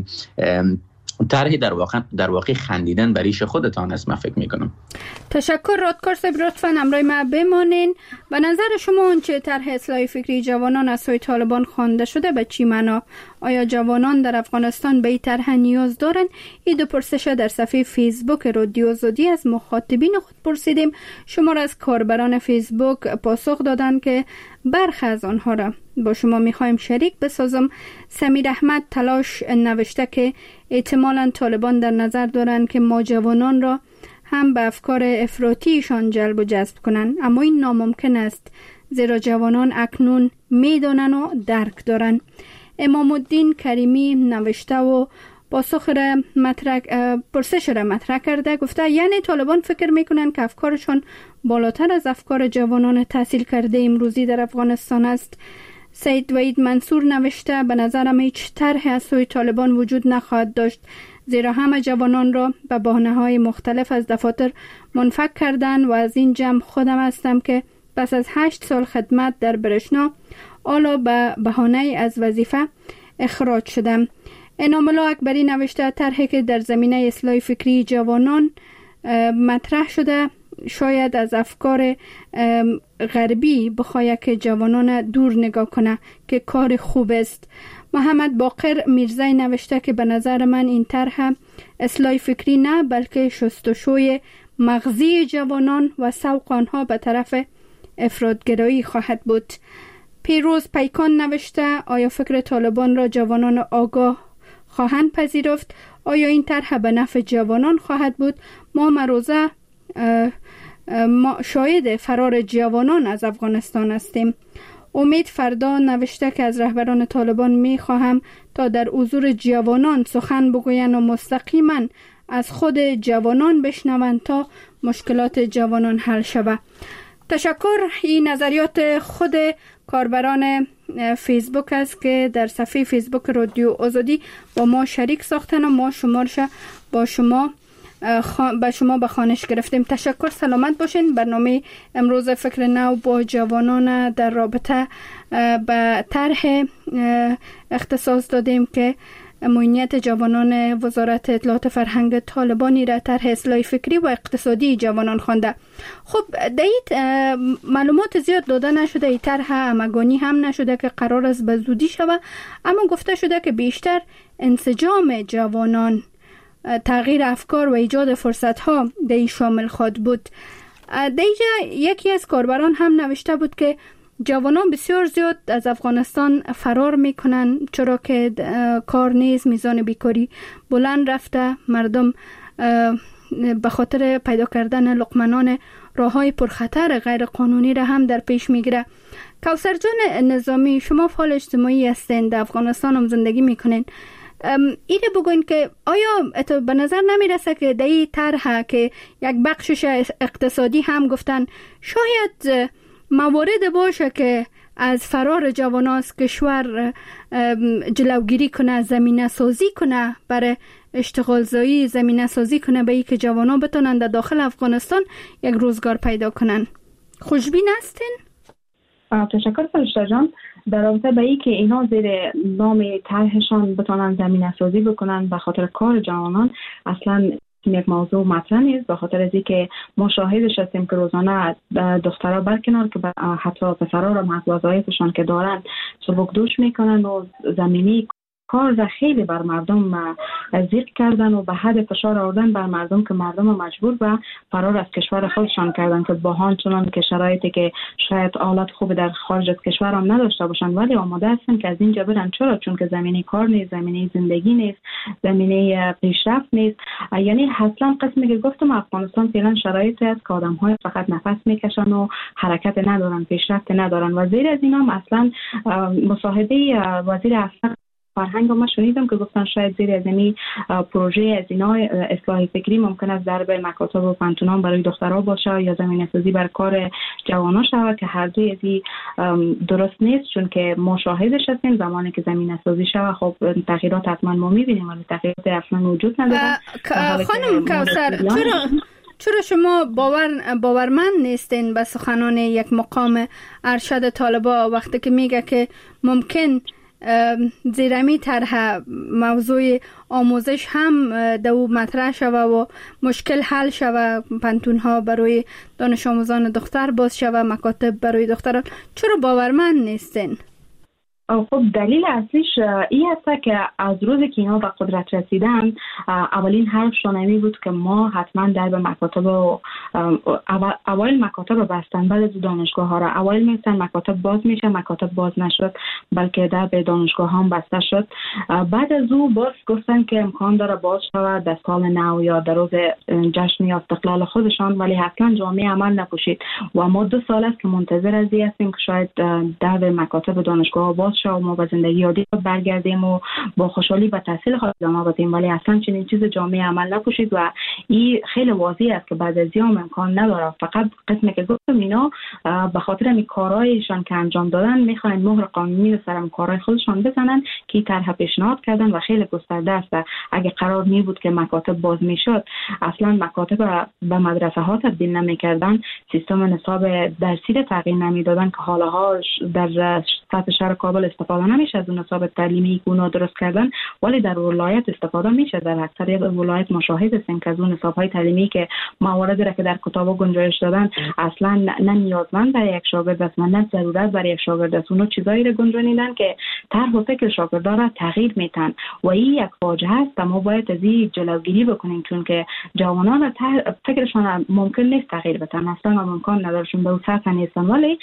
طرحی در واقع در واقع خندیدن بر ریش خودتان است. من فکر میکنم.
تشکر رادکار صاحب، لطفاً همراه ما بمانین. به نظر شما اونچه طرح اصلاح فکری جوانان از سوی طالبان خوانده شده به چی معنا؟ آیا جوانان در افغانستان به این طرح نیاز دارند؟ این دو پرسش در صفحه فیسبوک رادیو آزادی از مخاطبین خود پرسیدیم. شمار از کاربران فیسبوک پاسخ دادند که برخی از آنها را با شما میخوایم شریک بسازم. سمیر احمد تلاش نوشته که احتمالاً طالبان در نظر دارند که ما جوانان را هم به افکار افراطیشان جلب و جذب کنند، اما این ناممکن است زیرا جوانان اکنون میدانند و درک دارند. امام الدین کریمی نوشته و پاسخ را مطرح پرسش را مطرح کرده، گفته یعنی طالبان فکر میکنند که افکارشان بالاتر از افکار جوانان تحصیل کرده امروزی در افغانستان است. سید وحید منصور نوشته به نظرم هیچ طرح از سوی طالبان وجود نخواهد داشت، زیرا همه جوانان را به بهانه‌های مختلف از دفاتر منفک کردند و از این جمع خودم هستم که پس از هشت سال خدمت در برشنا حالا به بهانه از وظیفه اخراج شدم. انعام الله اکبری نوشته طرحی که در زمینه اصلاح فکری جوانان مطرح شده شاید از افکار غربی بخواهد که جوانان دور نگاه کنه که کار خوب است. محمد باقر میرزای نوشته که به نظر من این طرح اصلاح فکری نه بلکه شستشوی مغزی جوانان و سوق آنها به طرف افراطگرایی خواهد بود. پیروز پیکان نوشته آیا فکر طالبان را جوانان آگاه خواهند پذیرفت؟ آیا این طرح به نفع جوانان خواهد بود؟ ما مروزه ما شاهد فرار جوانان از افغانستان هستیم. امید فردا نوشته که از رهبران طالبان می خواهم تا در حضور جوانان سخن بگویند و مستقیما از خود جوانان بشنوند تا مشکلات جوانان حل شود. تشکر. این نظریات خود کاربران فیسبوک است که در صفحه فیسبوک رادیو آزادی با ما شریک ساختن و ما شمارش با شما با شما به خوانش گرفتیم. تشکر. سلامت باشین. برنامه امروز فکر نو با جوانان در رابطه به طرح اختصاص دادیم که معینیت جوانان وزارت اطلاعات فرهنگ طالبانی را طرح اصلاح فکری و اقتصادی جوانان خوانده. خب دید معلومات زیاد داده نشده، این طرح همگانی هم نشده که قرار است به زودی شود، اما گفته شده که بیشتر انسجام جوانان تغییر افکار و ایجاد فرصت ها در این شامل خود بود. در اینجا یکی از کاربران هم نوشته بود که جوانان بسیار زیاد از افغانستان فرار میکنن چرا که کار نیست، میزان بیکاری بلند رفته، مردم به خاطر پیدا کردن لقمنان راههای پرخطر غیر قانونی را هم در پیش میگیره. کوثر جان نظامی، شما فعال اجتماعی هستین، در افغانستان هم زندگی میکنین، اینه بگوین که آیا به نظر نمیرسه که در این طرح که یک بخشش اقتصادی هم گفتن شاید موارد باشه که از فرار جوان از کشور جلوگیری کنه، زمینه سازی کنه برای اشتغال زایی، زمینه سازی کنه به ای که جوانان بتونن در داخل افغانستان یک روزگار پیدا کنن. خوشبین هستین؟
تشکر فرشته جان. در رابطه به ای که اینا زیر نام طرحشان بتونن زمینه سازی بکنن به خاطر کار جوانان، اصلا یک موضوع مطرح نیست، به خاطر از اینکه ما شاهدش هستیم که روزانه دخترها برکنار که حتی پسرها را وظایفشان که دارن سبکدوش میکنن و زمینی کار را خیلی بر مردم زیر کردن و به حد فشار آوردن بر مردم که مردم مجبور به فرار از کشور خودشان کردن که با همچنان که شرایطی که شاید حالت خوب در خارج از کشور هم نداشته باشن ولی آماده هستن که از اینجا برن. چرا؟ چون که زمینه کار نیست، زمینه زندگی نیست، زمینه پیشرفت نیست. یعنی اصلا قسمی که گفتم افغانستان فعلا شرایطی است که آدم‌ها فقط نفس میکشن و حرکت ندارن، پیشرفت ندارن. و زیر از اینا هم اصلا مصاحبه وزیر افکار فرهنگ ما شنیدم که گفتن شاید زیر از این پروژه از اینا اصلاح فکری ممکن است در به مکاتب و پانتونان برای دخترها باشه یا زمینه سازی بر کار جوانان شود که هر دوی از این درست نیست، چون که ما شاهدش هستیم زمانی که زمینه سازی شود خب تغییرات حتما ما میبینیم ولی تغییرات اصلا وجود نداره.
خانم کوثر، چرا چرا شما باور باورمند نیستین به سخنان یک مقام ارشد طالبا وقتی که میگه که ممکن زیرمی طرح موضوع آموزش هم دو مطرح شوه و مشکل حل شوه، پانتون ها برای دانش آموزان دختر باز شوه، مکاتب برای دختران، چرا باورمند نیستین؟
خب دلیل اصلیش این است که از روزی که اینا به قدرت رسیدن اولین حرفشون این بود که ما حتما در به مکاتب و اول مکاتب بستن، بعد از دانشگاه ها را اول میستن مکاتب باز میشه، مکاتب باز نشد بلکه در به دانشگاه هم بسته شد. بعد از او باز گفتن که امکان داره باز شود در سال نو یا در روز جشن استقلال خودشان، ولی اصلا جامعه عمل نپوشید و ما دو سال است که منتظر از این هستیم که شاید در به مکاتب و دانشگاه باز و ما به زندگی عادی برگردیم و با خوشحالی به تحصیل خود ادامه بدیم، ولی اصلا چنین چیز جامعه عمل نپوشید و این خیلی واضح است که بعد از یوم امکان نداره. فقط قسمی که گفتم اینا به خاطر این کارهایشان که انجام دادن میخواین مهر قانونی رو سر کارهای خودشان بزنن که طرح پیشنهاد کردن و خیلی گسترده است. اگه قرار می بود که مکاتب باز میشد اصلا مکاتب به مدرسه ها تبدیل نمیکردن، سیستم نصاب درسی رو تغییر نمیدادن که حالا در سطح شهر کابل استفاده نمیشه از اون نصاب تعلیمی که اونا درست کردن ولی در ولایت استفاده میشه. در اکثریت ولایت مشاهد هستیم که از اون نصاب‌های تعلیمی که مواردی را که در کتابا گنجایش دادن اصلا نه نیازمند برای یک شاگرد است نه ضرورت برای یک شاگرد است، اونا چیزایی را گنجانیدن که طرح و فکر شاگردا را تغییر میتن و این یک فاجعه است. ما باید از این جلوگیری بکنیم چون که جوانان فکرشون ممکن نیست تغییر بدن، اصلا امکان ندارشون به اون سطح نیستن، ولی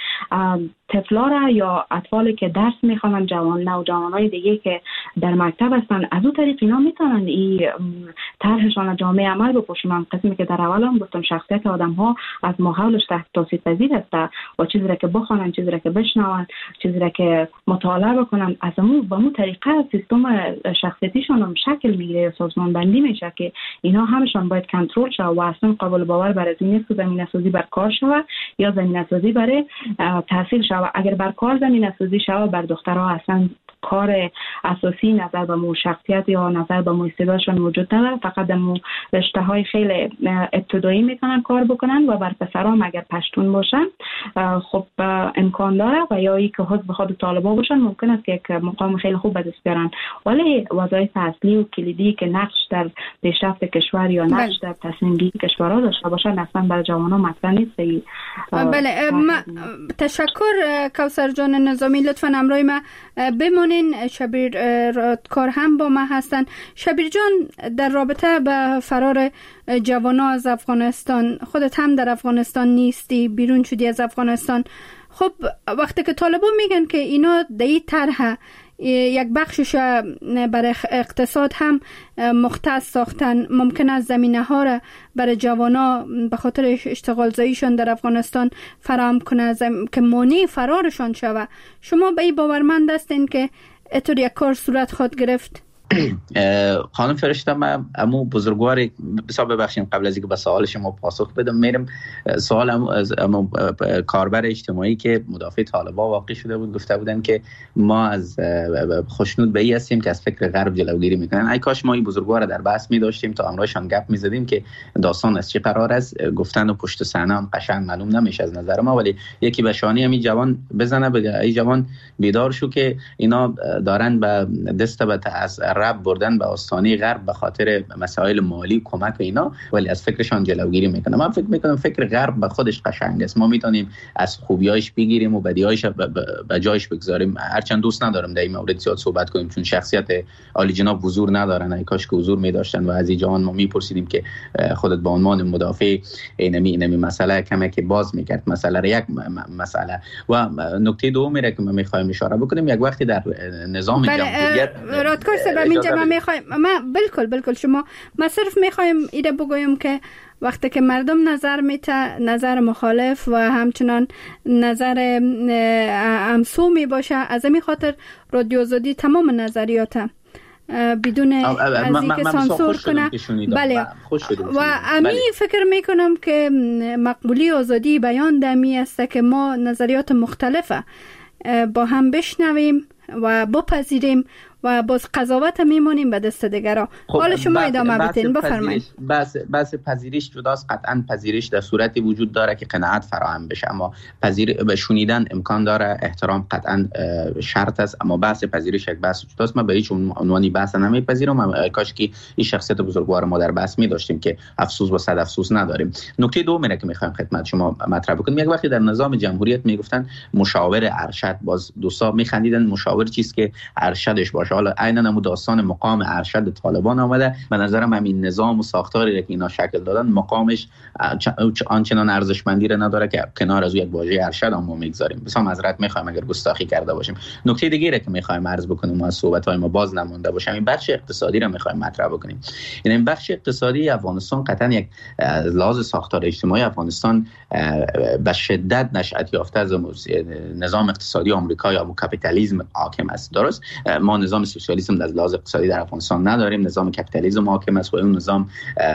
طفلا را یا اطفالی که درس میخوانن، جوان نوجوانای دیگه که در مکتب هستن، از اون طریق اینا میتونن این طرحشان جامعه عمل بپوشونن. قسمی که در اول هم گفتم شخصیت آدم ها از ماحولش تحت تاثیر پذیر است و چیزی را که بخوانن، چیزی را که بشنون، چیزی را که مطالعه بکنن از اون به اون طریقه سیستم شخصیتیشون هم شکل میگیره یا سازمان بندی میشه که اینا همشون باید کنترل شه و اصلا قابل باور بر از این نیست که زمینه سازی بر کار شود یا زمینه سازی برای تحصیل شود. اگر بر کار زمینه سازی شود بر دخترها اصلا کار اساسی نظر به مو شخصیت یا نظر به مو استعدادشون وجود نداره، فقط مو رشته های خیلی ابتدایی میتونن کار بکنن و بر پسرام اگر پشتون باشن خب امکان داره و یا ای که حزب خود طالبا باشن ممکن است که یک مقام خیلی خوب به دست بیارن، ولی وظایف اصلی و کلیدی که نقش در پیشرفت کشور یا نقش در تصمیم گیری کشورها داشته باشن اصلا برای جوانان مطرح نیست.
بله، تشکر کوثر جان نظامی، لطفا همراه ما بمانید. همچنین شبیر رادکار هم با ما هستن. شبیر جان، در رابطه به فرار جوانا از افغانستان، خودت هم در افغانستان نیستی، بیرون شدی از افغانستان. خب وقتی که طالبان میگن که اینا در این طرح یک بخشش برای اقتصاد هم مختص ساختن، ممکن است زمینه ها را برای جوانا به خاطر اشتغال زاییشان در افغانستان فراهم کنه که مانع فرارشان شود، شما به این باورمند هستین که اینطور یک کار صورت خود گرفت؟
خانم فرشته، من امو بزرگوار بسیار ببخشید قبل از اینکه به سوال شما پاسخ بدم، میرم سوال امو از امو کاربر اجتماعی که مدافع طالبان واقع شده بود، گفته بودن که ما از خوشنود به این هستیم که از فکر غرب جلوگیری میکنن. ای کاش ما این بزرگوار در بحث می داشتیم تا امروزشان گپ میزدیم که داستان از چی قرار است. گفتن و پشت صحنه هم قشنگ معلوم نمیشه از نظر ما، ولی یکی به شانی همین جوان بزنه بگه ای جوان بیدار شو که اینا دارن به دست به از رب بردن به آستانه غرب به خاطر مسائل مالی کمک و اینا، ولی از فکرشان جلوگیری میکنه. من فکر میکنم فکر غرب به خودش قشنگ است، ما میتونیم از خوبیایش بگیریم و بدیایش به جایش بگذاریم. هرچند دوست ندارم در این مورد زیاد صحبت کنیم چون شخصیت عالی جناب حضور ندارن، ای کاش که حضور میداشتن و از این جوان ما میپرسیدیم که خودت به عنوان مدافع اینمی اینمی مسئله کمه که باز میکرد مسئله یک مسئله. و نکته دومی را که ما میخوایم اشاره بکنیم، یک وقتی در نظام جمهوریت
رادکار صاحب اینجا ما میخوایم ما بالکل بالکل شما ما صرف میخوایم ایده بگویم که وقتی که مردم نظر میته، نظر مخالف و همچنان نظر همسو می باشه، از این خاطر رادیو آزادی تمام نظریات بدون از اینکه سانسور کنه. بله و امی فکر میکنم که مقبولی آزادی بیان دمی است که ما نظریات مختلفه با هم بشنویم و بپذیریم و باز قضاوت میمونیم به دست دیگرها.
خب
حالا شما ادامه بدین، بفرمایید.
بس بس پذیرش جداست، قطعا پذیرش در صورتی وجود داره که قناعت فراهم بشه، اما پذیر به شنیدن امکان داره، احترام قطعا شرط است، اما بحث پذیرش یک بحث جداست. ما به هیچ عنوانی بحث نمیپذیرم، کاش که این شخصیت بزرگوار ما در بحث می داشتیم که افسوس و صد افسوس نداریم. نکته دومی که میخوایم خدمت شما مطرح بکنیم، یک وقتی در نظام جمهوریت میگفتن مشاور ارشد، باز دوستا میخندیدن مشاور چیست که ارشدش باشه. حالا عیناً هم داستان مقام ارشد طالبان آمده، به نظرم همین نظام و ساختاری که اینا شکل دادن مقامش آنچنان ارزشمندی را نداره که کنار از یک واژه ارشد هم ما میگذاریم. بسیار معذرت میخوایم اگر گستاخی کرده باشیم. نکته دیگه که میخوایم عرض بکنیم و از صحبت‌های ما باز نمونده باشه، این بخش اقتصادی را میخوایم مطرح بکنیم. یعنی این بخش اقتصادی افغانستان قطعا یک لحاظ ساختار اجتماعی افغانستان به شدت نشأت یافته از نظام اقتصادی آمریکا یا کاپیتالیسم حاکم است. درست ما نظام سوسیالیسم در لحاظ اقتصادی در افغانستان نداریم، نظام کاپیتالیسم حاکم است و اون نظام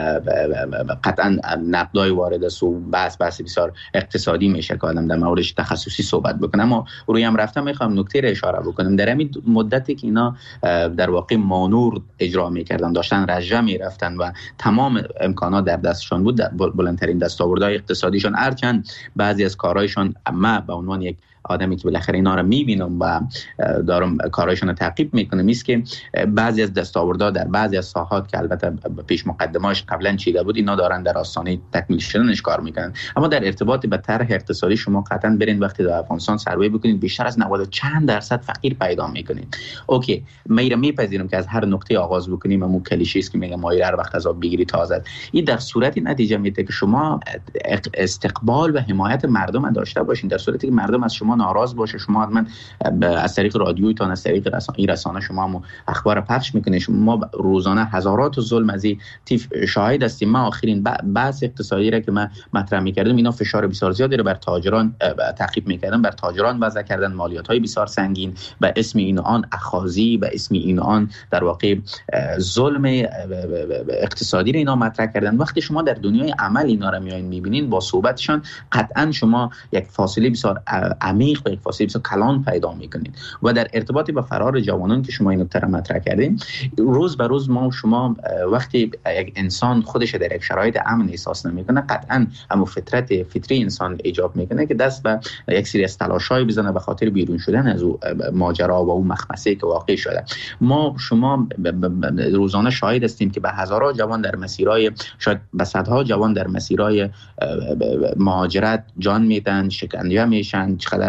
قطعا نقدای وارد است و بحث بحث بسیار اقتصادی میشه که آدم در موردش تخصصی صحبت بکنه. اما روی هم رفتم میخوام نکته را اشاره بکنم. در همین مدتی که اینا در واقع مانور اجرا میکردن، داشتن رژه میرفتن و تمام امکانات در دستشان بود، بلندترین دستاوردهای اقتصادیشان، هرچند بعضی از کارهایشان ما به عنوان یک آدمی که بالاخره اینا رو میبینم و دارم کارهایشون رو تعقیب میکنم است که بعضی از دستاوردها در بعضی از ساحات که البته پیش مقدمه‌اش قبلا چیده بود، اینا دارن در آستانه تکمیل شدنش کار میکنن. اما در ارتباط به طرح اقتصادی شما قطعا برین وقتی در افغانستان سروی بکنید، بیشتر از نود چند درصد فقیر پیدا میکنید. اوکی، میرم میپذیرم که از هر نقطه آغاز بکنیم، اما کلیشه است که میگم مایر هر وقت از آب بگیری تازه. این در صورتی نتیجه میده که شما استقبال و حمایت مردم داشته باشین. در صورتی که مردم از شما ناراض باشه، شما حتما از طریق رادیویتون، از طریق رسانه رسانه شما هم اخبار پخش میکنید. ما روزانه هزارات ظلم از این تیف شاهد هستیم. ما آخرین بحث اقتصادی را که ما مطرح میکردیم، اینا فشار بسیار زیادی رو بر تاجران تعقیب میکردن، بر تاجران وضع کردن، مالیات های بسیار سنگین به اسم این آن اخاذی، به اسم این آن در واقع ظلم اقتصادی را اینا مطرح کردن. وقتی شما در دنیای عمل اینا رو میایین میبینین با صحبتشان، قطعا شما یک فاصله بسیار عمیق و یک فاصله بسیار کلان پیدا میکنید. و در ارتباط با فرار جوانان که شما این نکته را مطرح کردین، روز به روز ما و شما وقتی یک انسان خودش در یک شرایط امن احساس نمیکنه، قطعا هم فطرت فطری انسان ایجاب میکنه که دست به یک سری از تلاش‌های بزنه به خاطر بیرون شدن از او ماجرا و اون مخمسه که واقع شده. ما شما روزانه شاهد هستیم که به هزارها جوان در مسیرهای، شاید به صدها جوان در مسیرهای مهاجرت جان میدن، شکنجه میشن. چقدر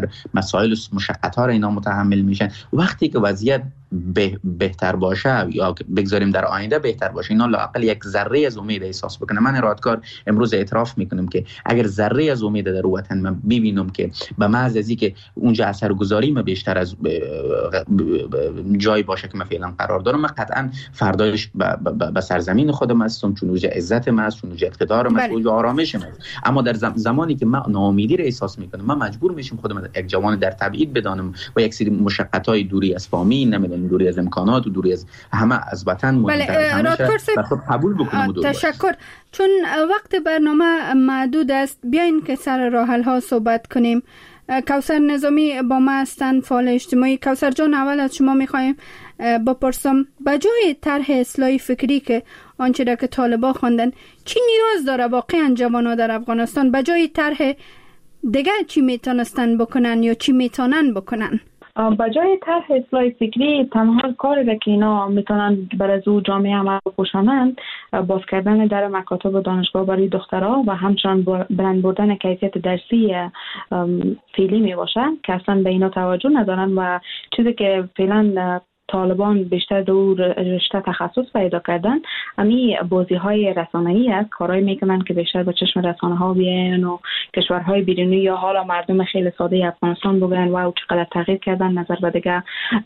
بیشتر مسائل و مشقت ها را اینا متحمل میشن. وقتی که وضعیت به بهتر باشه یا بگذاریم در آینده بهتر باشه، اینا لااقل یک ذره از امید احساس بکنه. من رادکار امروز اعتراف میکنم که اگر ذره از امید در وطن من ببینم که به محض از اینکه اونجا اثرگذاری ما بیشتر از جای باشه که من فعلا قرار دارم، من قطعا فردایش به سرزمین خودم هستم، چون اونجا عزت من است، چون اونجا اقتدار من است، اونجا آرامش من است. اما در زمانی که من ناامیدی را احساس میکنم، من مجبور میشم خودم یک جوان در تبعید بدانم و یک سری مشقت‌های دوری از فامیل، نمیدونم دوری از امکانات و دوری از همه از وطن مهمتر قبول بکنم.
تشکر. چون وقت برنامه محدود است، بیاین که سر راه حل ها صحبت کنیم. کوثر نظامی با ما هستند، فعال اجتماعی. کوثر جان، اول از شما میخوایم بپرسم بجای طرح اصلاح فکری که آنچه را که طالبان خواندن، چی نیاز داره واقعا جوانان در افغانستان؟ بجای طرح دیگه چی میتونستن بکنن یا چی میتونن بکنن؟
بجای طرح اصلاح فکری، تنها کاری را که اینا میتونن برای او جامعه عمل بپوشانند باز کردن در مکاتب و دانشگاه برای دخترها و همچنان بلند بردن کیفیت درسی فعلی می باشه که اصلا به اینا توجه ندارن و چیزی که فعلا طالبان بیشتر دور رشته تخصص پیدا کردن امی بازی های رسانه‌ای است، کارهای میکنن که بیشتر به چشم رسانه ها بیان و کشورهای بیرونی یا حالا مردم خیلی ساده افغانستان بگن و چقدر تغییر کردن نظر به دیگه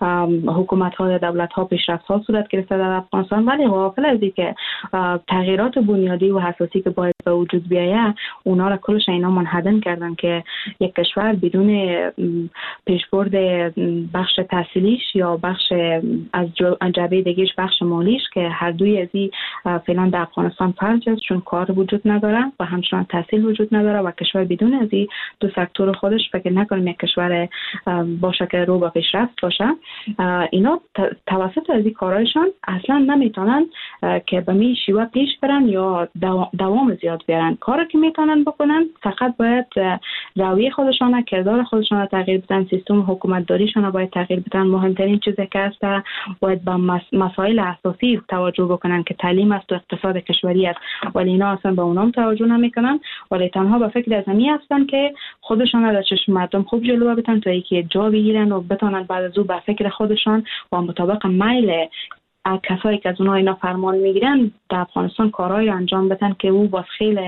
حکومت ها یا دولت ها پیشرفت ها صورت گرفته در افغانستان، ولی غافل از اینکه تغییرات بنیادی و اساسی که باید به وجود بیاید اونا را کلش اینا منهدم کردن که یک کشور بدون پیشبرد بخش تحصیلیش یا بخش از جنبه دیگهش بخش مالیش که هر دوی از این فعلا در افغانستان فرج است، چون کار وجود نداره و همچنان تحصیل وجود نداره و کشور بدون از این دو سکتور خودش فکر نکنیم یک کشور باشه که رو به پیشرفت باشه. اینا توسط از این کارهایشان اصلا نمیتونن که به می شیوه پیش برن یا دوام زیاد بیارن. کاری که میتونن بکنن فقط باید رویه خودشان، کردار خودشان تغییر بدن، سیستم حکومت داریشان باید تغییر بدن. مهمترین چیزی که است باید به مسائل اساسی توجه بکنن که تعلیم است و اقتصاد کشوری است، ولی اینا اصلا به اونام توجه نمیکنن، ولی تنها به فکر از این هستن که خودشان در چشم مردم خوب جلوه بدن تا اینکه جا بگیرن و بتونن بعد از او به فکر خودشان و مطابق میل کسایی که از اونها اینا فرمان میگیرن در افغانستان کارهای انجام بدن که او باز خیلی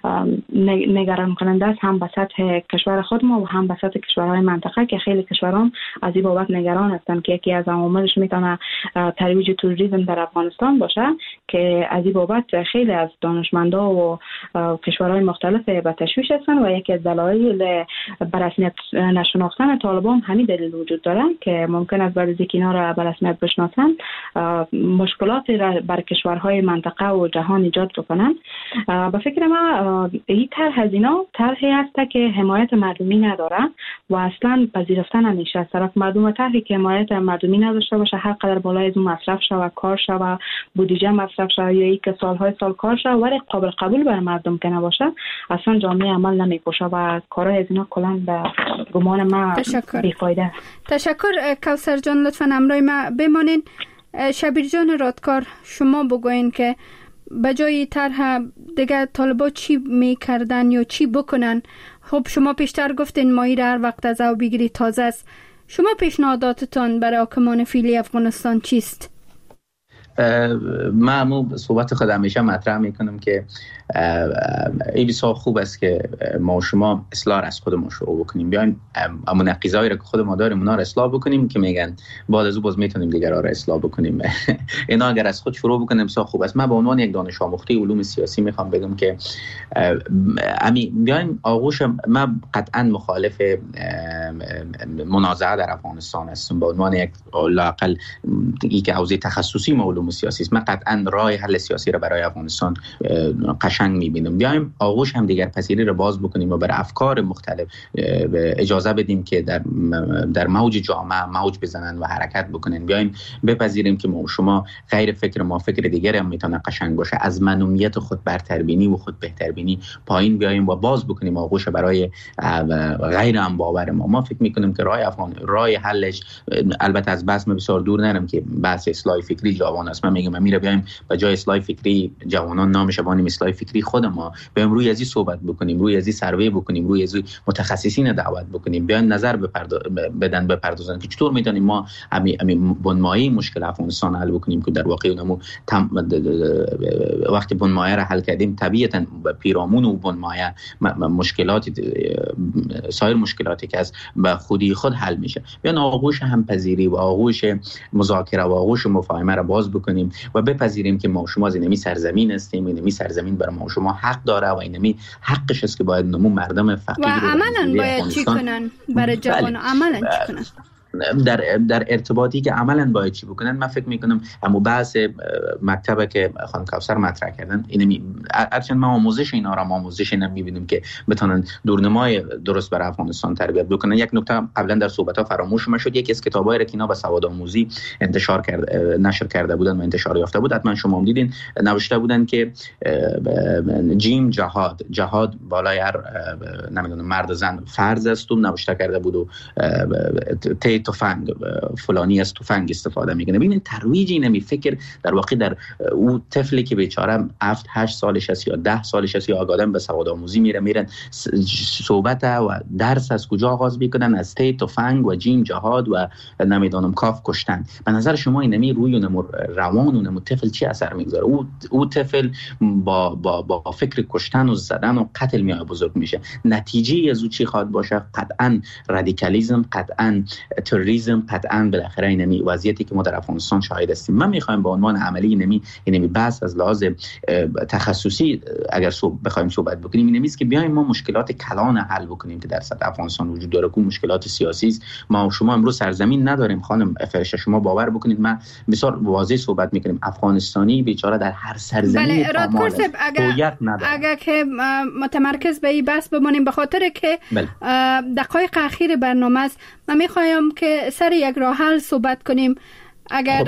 نگران کننده است، هم به سطح کشور خود ما و هم به سطح کشورهای منطقه که خیلی کشورها از این بابت نگران هستن که یکی از عواملش میتونه ترویج تروریسم در افغانستان باشه که از این بابت خیلی از دانشمندا و کشورهای مختلف به تشویش هستن و یکی از دلایل به رسمیت نشناختن طالبان همین دلیل وجود داره که ممکن است بعد از اینکه اینا را به رسمیت بشناسن مشکلات را بر کشورهای منطقه و جهان ایجاد بکنن. به فکر ما این طرح از اینا طرحی است که حمایت مردمی نداره و اصلا پذیرفتن نمیشه از طرف مردم. طرحی که حمایت مردمی نداشته باشه، هر قدر بالای از اون مصرف شوه، کار شوه، بودجه مصرف شوه یا اینکه سالهای سال کار شوه ولی قابل قبول بر مردم که نباشه، اصلا جامعه عمل نمیپوشه و کارهای از اینا کلا به گمان ما بیفایده.
تشکر کوثر جان، لطفاً همراه ما بمانین. شبیر جان رادکار، شما بگوین که بجای طرح دیگه طالبا چی میکردن یا چی بکنن؟ خب شما پیشتر گفتین مایی را هر وقت از او بگیری تازه است. شما پیشنهاداتتان برای حاکمان فعلی افغانستان چیست؟
من همون صحبت خود همیشه مطرح میکنم که این بسیار خوب است که ما و شما اصلاح از خودمون شروع بکنیم، بیایم اما نقیضایی را که خود ما داریم اونا را اصلاح بکنیم که میگن بعد از او باز میتونیم دیگرها را اصلاح بکنیم. اینا اگر از خود شروع بکنیم بسیار خوب است. من به عنوان یک دانش آموخته علوم سیاسی میخوام بگم که امی بیایم آغوش، من قطعا مخالف منازعه در افغانستان هستم به عنوان یک لااقل ای که حوزه تخصصی ما علوم سیاسی است. من قطعا راه حل سیاسی را برای افغانستان قشنگ میبینم. بیایم آغوش هم دیگر پذیری رو باز بکنیم و بر افکار مختلف اجازه بدیم که در در موج جامعه موج بزنن و حرکت بکنن. بیایم بپذیریم که ما شما غیر فکر ما فکر دیگر هم میتونه قشنگ باشه، از منومیت خود برتربینی و خود بهتربینی پایین بیایم و باز بکنیم آغوش برای غیر هم باور ما. ما فکر میکنیم که راه افغان راه حلش، البته از بحث بسیار دور نرم که بحث اصلاح فکری جوان است. من میگم میره بیایم به جای اصلاح فکری جوانان نامش بانیم اصلاح فکری خود ما، بیایم روی ازی صحبت بکنیم، روی ازی سروی بکنیم، روی ازی متخصصین دعوت بکنیم، بیان نظر بپرداز بدن بپردازن که چطور میتونیم ما همین همین بنمایی مشکل افغانستان حل بکنیم که در واقع اونمو تم... وقتی بنمایه را حل کردیم طبیعتا پیرامون و بنمایه مشکلات سایر مشکلاتی که از به خودی خود حل میشه. بیان آغوش همپذیری و آغوش مذاکره و آغوش مفاهمه را باز بکنیم و بپذیریم که ما شما از اینمی سرزمین هستیم، اینمی سرزمین بر ما شما حق داره و اینمی حقش است که باید نمو مردم فقیر
و عملاً باید چی کنن برای جوان، عملاً چی کنن
در در ارتباطی که عملاً باید چی بکنن. من فکر میکنم همون بحث مکتبه که خانم کوثر مطرح کردن اینمی هرچند ما آموزش اینا را ما آموزش اینا میبینیم که بتونن دورنمای درست برای افغانستان تربیت بکنن. یک نکته قبلا در صحبت‌ها فراموش شد، یکی از کتابای را که اینا به سواد آموزی انتشار کرده نشر کرده بودن و انتشار یافته بود، حتما شما هم دیدین، نوشته بودن که جیم جهاد جهاد بالای هر نمیدونم مرد زن فرض است و نوشته کرده بود و تفنگ فلانی از تفنگ استفاده میکنه. ببینید ترویج اینمی فکر در واقع در او طفلی که بیچاره هفت هشت سالش است یا ده سالش است یا آگادم به سواد آموزی میره میرن صحبت و درس از کجا آغاز میکنن؟ از تی تفنگ و جیم جهاد و نمیدونم کاف کشتن. به نظر شما اینمی روی اونم روان اونم طفل چی اثر میگذاره؟ او او طفل با با با فکر کشتن و زدن و قتل میاد بزرگ میشه. نتیجه از او چی خواهد باشه؟ قطعا رادیکالیسم، قطعا تروریسم، قطعا بالاخره اینمی وضعیتی که ما در افغانستان شاهد هستیم. من میخوایم به عنوان عملی اینمی اینمی بحث از لحاظ تخصصی اگر صحبت بخوایم صحبت بکنیم اینمی است که بیایم ما مشکلات کلان حل بکنیم که در سطح افغانستان وجود داره که مشکلات سیاسی است. ما و شما امروز سرزمین نداریم خانم فرشته، شما باور بکنید ما بسیار واضح صحبت میکنیم افغانستانی بیچاره در هر سرزمین
پامال است. اگر اگر که متمرکز به این بحث بمانیم به خاطر که دقایق اخیر برنامه است، من میخوایم که سر یک راه حل صحبت کنیم. اگر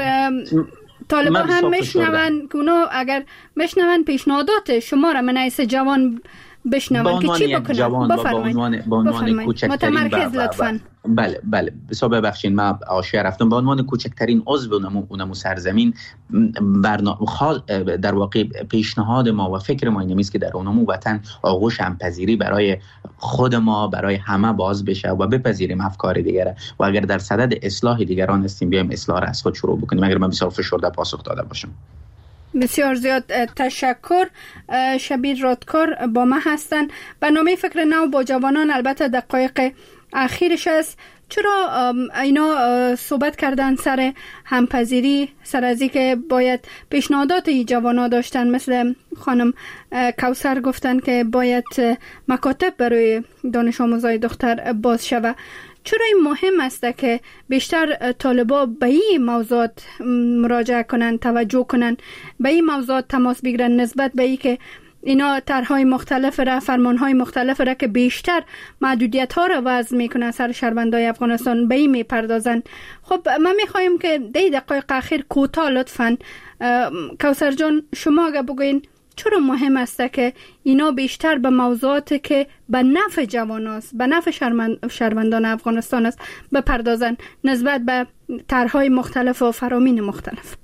طالبان هم میشنون که اونا اگر میشنون پیشنهادات شما را من ایسه جوان بشنون که چی بکنن بفرمایید.
به عنوان کوچکترین
متمرکز لطفاً.
بله بله بسیار ببخشید من آشیا رفتم. به عنوان کوچکترین عضو اونمو اونمو سرزمین برنامه در واقع پیشنهاد ما و فکر ما اینه است که در اونمو وطن آغوش همپذیری برای خود ما برای همه باز بشه و بپذیریم افکار دیگره و اگر در صدد اصلاح دیگران هستیم بیایم اصلاح را از خود شروع بکنیم. اگر من بسیار فشرده پاسخ داده باشم.
بسیار زیاد تشکر. شبیر رادکار با ما هستند. برنامه فکر نو با جوانان البته دقایق اخیرش است. چرا اینا صحبت کردن سر همپذیری، سر از این که باید پیشنهادات جوانا داشتن، مثل خانم کوثر گفتن که باید مکاتب برای دانش آموزای دختر باز شود. چرا این مهم است که بیشتر طالبا به این موضوعات مراجعه کنن، توجه کنن، به این موضوعات تماس بگیرن، نسبت به این که اینا طرح‌های مختلف را، فرمان‌های مختلف را که بیشتر محدودیت‌ها را وضع می‌کنن سر شهروندای افغانستان به این می‌پردازن. خب من می‌خوایم که ده دقایق اخیر کوتاه لطفاً کوثر جان شما اگه بگوین چرا مهم است که اینا بیشتر به موضوعاتی که به نفع جواناست، به نفع شهروندان افغانستان است بپردازن نسبت به طرح‌های مختلف و فرامین مختلف.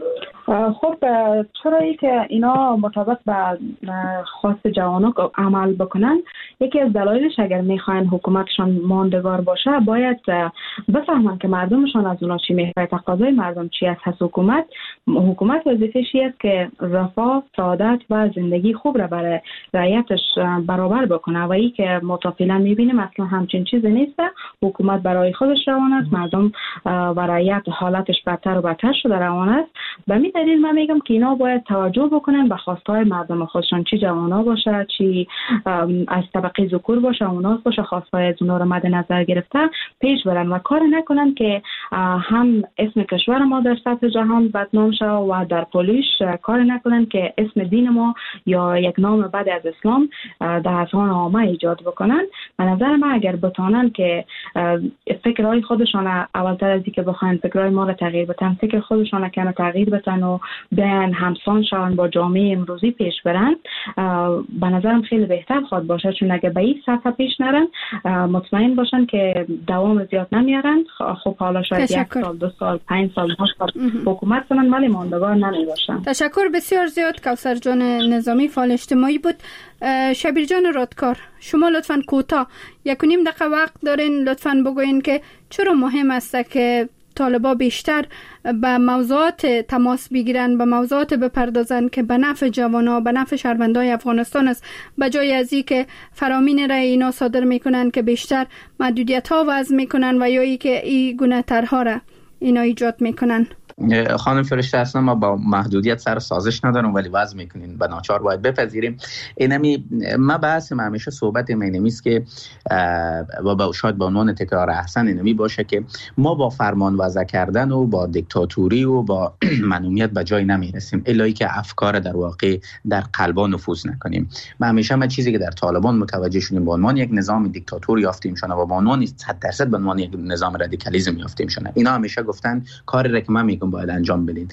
خب چرا ای که اینا مطابق به خواست جوانان عمل بکنن، یکی از دلایلش اگر میخواین حکومتشان ماندگار باشه باید بفهمن که مردمشان از اونا چی میخواد، تقاضای مردم چی است. هست حکومت حکومت وظیفه‌ش است که رفاه، سعادت و زندگی خوب را برای رعیتش برابر بکنه و ای که متفیلا میبینیم اصلا همچین چیزی نیست. حکومت برای خودش روان است، مردم و رعیت حالتش بدتر و بدتر شده روان است. به می دلیل من میگم که اینا باید توجه بکنن به خواستهای مردم خودشان، چی جوانا باشه، چی از طبقه ذکور باشه، اوناس باشه، خواستهای از اونا رو مد نظر گرفته پیش برن و کار نکنن که هم اسم کشور ما در سطح جهان بدنام شه و در پولیش کار نکنن که اسم دین ما یا یک نام بد از اسلام در اذهان عامه ایجاد بکنن. به نظر من اگر بتونن که فکرهای خودشان اولتر از اینکه بخواین فکرهای ما رو تغییر بدن، فکر خودشان کنه تغییر بدن و بیان همسان شون با جامعه امروزی پیش برن، به نظرم خیلی بهتر خواهد باشه. چون اگه به این سطح پیش نرن مطمئن باشن که دوام زیاد نمیارن. خب حالا شاید یک سال دو سال پنج سال هشت سال حکومت کنن ولی ماندگار نمی باشن.
تشکر بسیار زیاد. کوثر جان نظامی فعال اجتماعی بود. شبیر جان رادکار، شما لطفاً کوتاه یک و نیم دقیقه وقت دارین، لطفاً بگوین که چرا مهم است که طالبا بیشتر به موضوعات تماس بگیرن، به موضوعات بپردازن که به نفع جوانا، به نفع شهروندای افغانستان است، به جای از این که فرامین را اینا صادر میکنن که بیشتر محدودیت ها وضع میکنن و یا ای که این گونه طرح‌ها را اینا ایجاد میکنن.
خانم فرشته، اصلا ما با محدودیت سر سازش ندارم ولی وضع میکنین به ناچار باید بپذیریم. اینمی ما بحث ما همیشه صحبت ما اینمی است که و با شاید به عنوان تکرار احسن اینمی باشه که ما با فرمان وضع کردن و با دیکتاتوری و با منومیت به جای نمیرسیم الا که افکار در واقع در قلبا نفوذ نکنیم. ما همیشه ما چیزی که در طالبان متوجه شدیم به عنوان یک نظام دیکتاتوری یافتیم شونه و به عنوان صد درصد به عنوان یک نظام رادیکالیسم یافتیم شونه. اینا همیشه گفتن کاری را که ما میگم باید انجام بدین.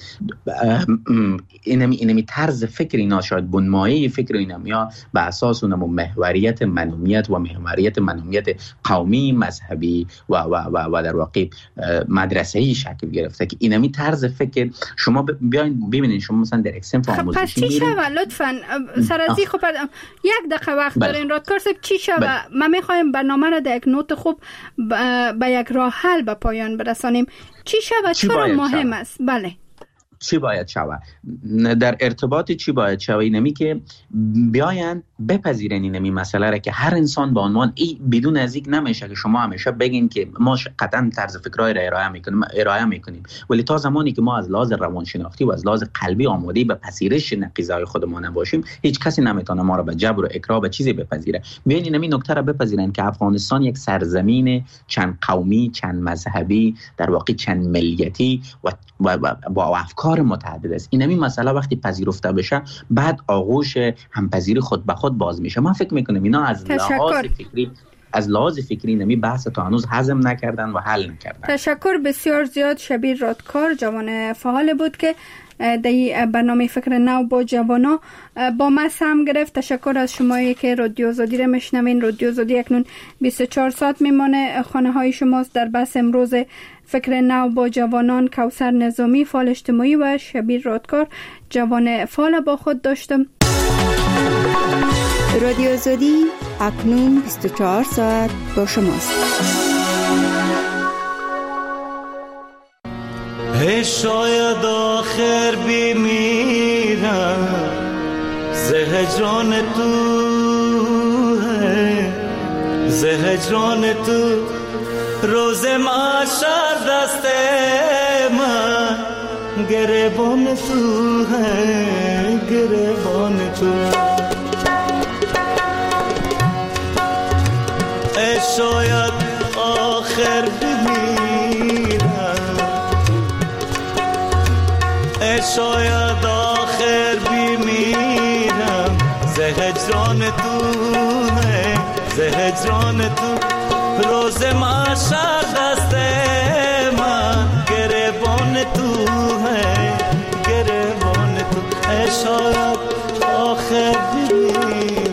اینمی اینمی طرز فکر اینا شاید بنمایه فکر اینا یا به اساس اونم محوریت منومیت و محوریت منومیت قومی مذهبی و و و, و در واقع مدرسه‌ای شکل گرفته که اینمی طرز فکر شما بیاین ببینید. شما مثلا در اکسن فاموزی
پس چی شوه لطفاً سرازی خب یک دقیقه وقت دارین رادکار صاحب، چی شوه؟ ما میخوایم برنامه را در یک نوت خوب به یک راه حل به پایان برسانیم. چی شوه؟ چرا مهم است؟ بله
چی باید شوه؟ در ارتباط چی باید شوه اینمی که بیاین بپذیرن اینمی مسئله را که هر انسان به عنوان ای بدون از یک نمیشه که شما همیشه بگین که ما قطعا طرز فکرای را ارائه میکنیم ارائه میکنیم ولی تا زمانی که ما از لحاظ روانشناختی و از لحاظ قلبی آماده به پذیرش نقیضه‌های خودمان نباشیم هیچ کسی نمیتونه ما را به جبر و اکراه به چیزی بپذیره. بیاین اینمی نکته را بپذیرن که افغانستان یک سرزمین چند قومی، چند مذهبی، در واقع چند ملیتی و با افکار متعدد است. اینمی مسئله وقتی پذیرفته بشه بعد آغوش همپذیری خود به خود باز میشه. من فکر میکنم اینا از لحاظ فکری از لحاظ فکری نمی بحث تا هنوز هضم نکردن و حل نکردن.
تشکر بسیار زیاد. شبیر رادکار جوان فعال بود که در برنامه فکر نو با جوانا با ما هم گرفت. تشکر از شمایی که رادیو آزادی را میشنوین. رادیو آزادی اکنون بیست و چهار ساعت میمانه خانه های شماست. در بحث امروز فکر نو با جوانان کوثر نظامی فعال اجتماعی و شبیر رادکار جوان فعال با خود داشتم.
رادیو آزادی اکنون بیست و چهار ساعت با شماست.
ای شاید آخر بمیرم زهجان تو ہے زهجان تو روز محشر دست من گریبان تو ہے گریبان تو ای شاید آخر بمیرم ای شاید آخر بمیرم زهجان تو ہے زهجان تو روز محشر دست من گریبان تو ہے گریبان تو ای شاید آخر بمیرم.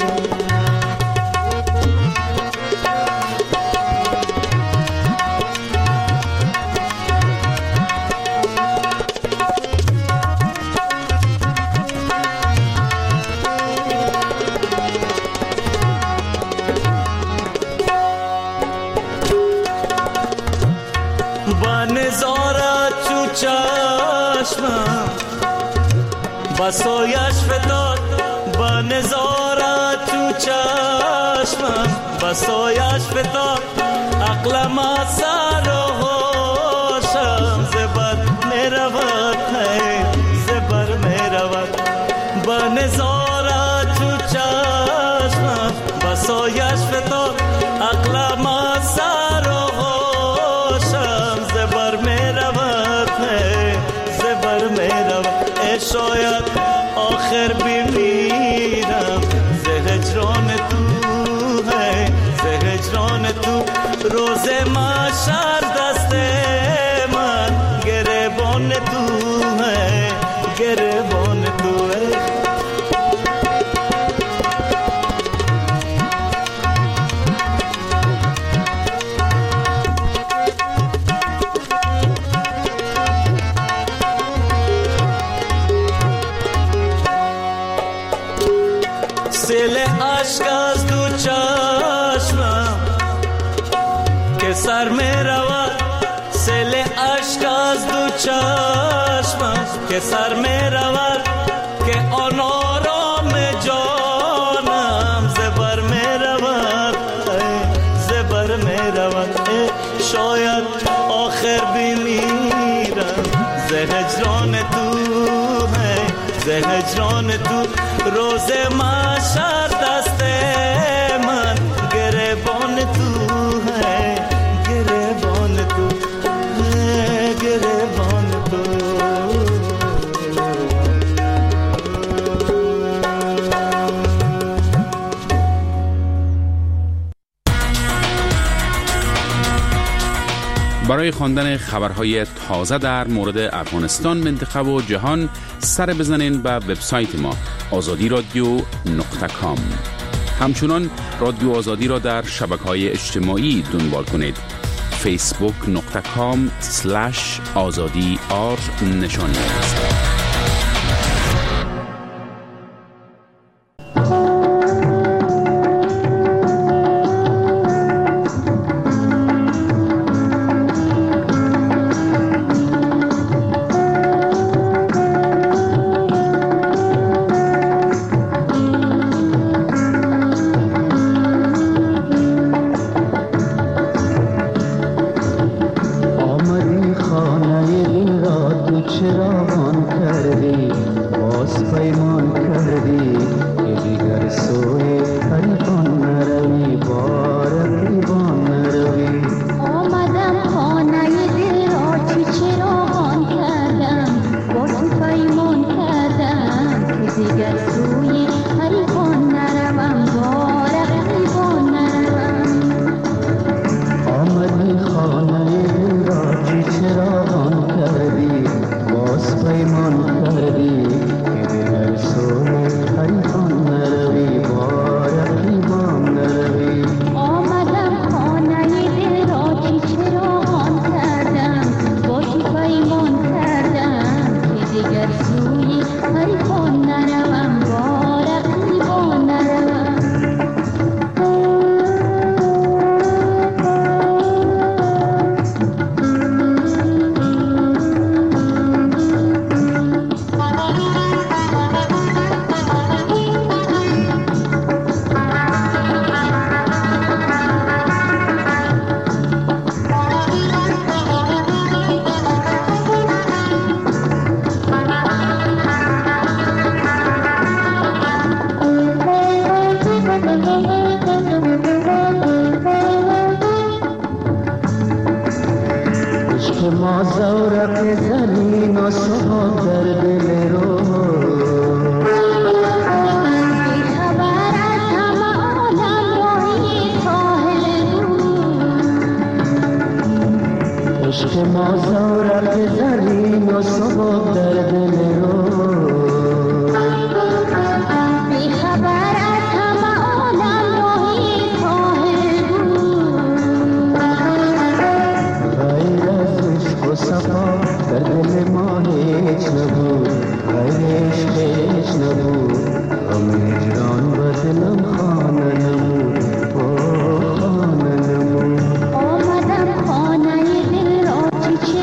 بسایش فتاد با نظارت تو چشمم بسایش فتاد عقلم از سر و هوشم زبر می رود زبر می رود با نظارت تو چشمم بسایش فتاد عقلم از سر و هوشم زبر می رود زبر می رود. شاید آخر بمیرم زهجان تو ہے زهجان تو روز محشر دست من گریبان تو ہے گریبان تو ہے. سیل عشق از دو چشمم که سر می رود، سیل عشق از دو چشمم که سر می رود، که آن آرام جانم زبر می رود، زبر می رود. شاید آخر بمیرم ز هجران تو، ز هجران تو. روز محشر دست من گریبان تو ہے، گریبان تو ہے، گریبان تو.
برای خواندن خبرهای تازه در مورد افغانستان، منطقه و جهان سر بزنین به وبسایت ما آزادی رادیو نقطه کام. همچنان رادیو آزادی را در شبکه‌های اجتماعی دنبال کنید. فیسبوک نقطه کام سلش آزادی آر نشان است.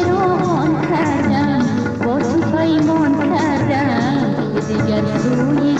دیگر روی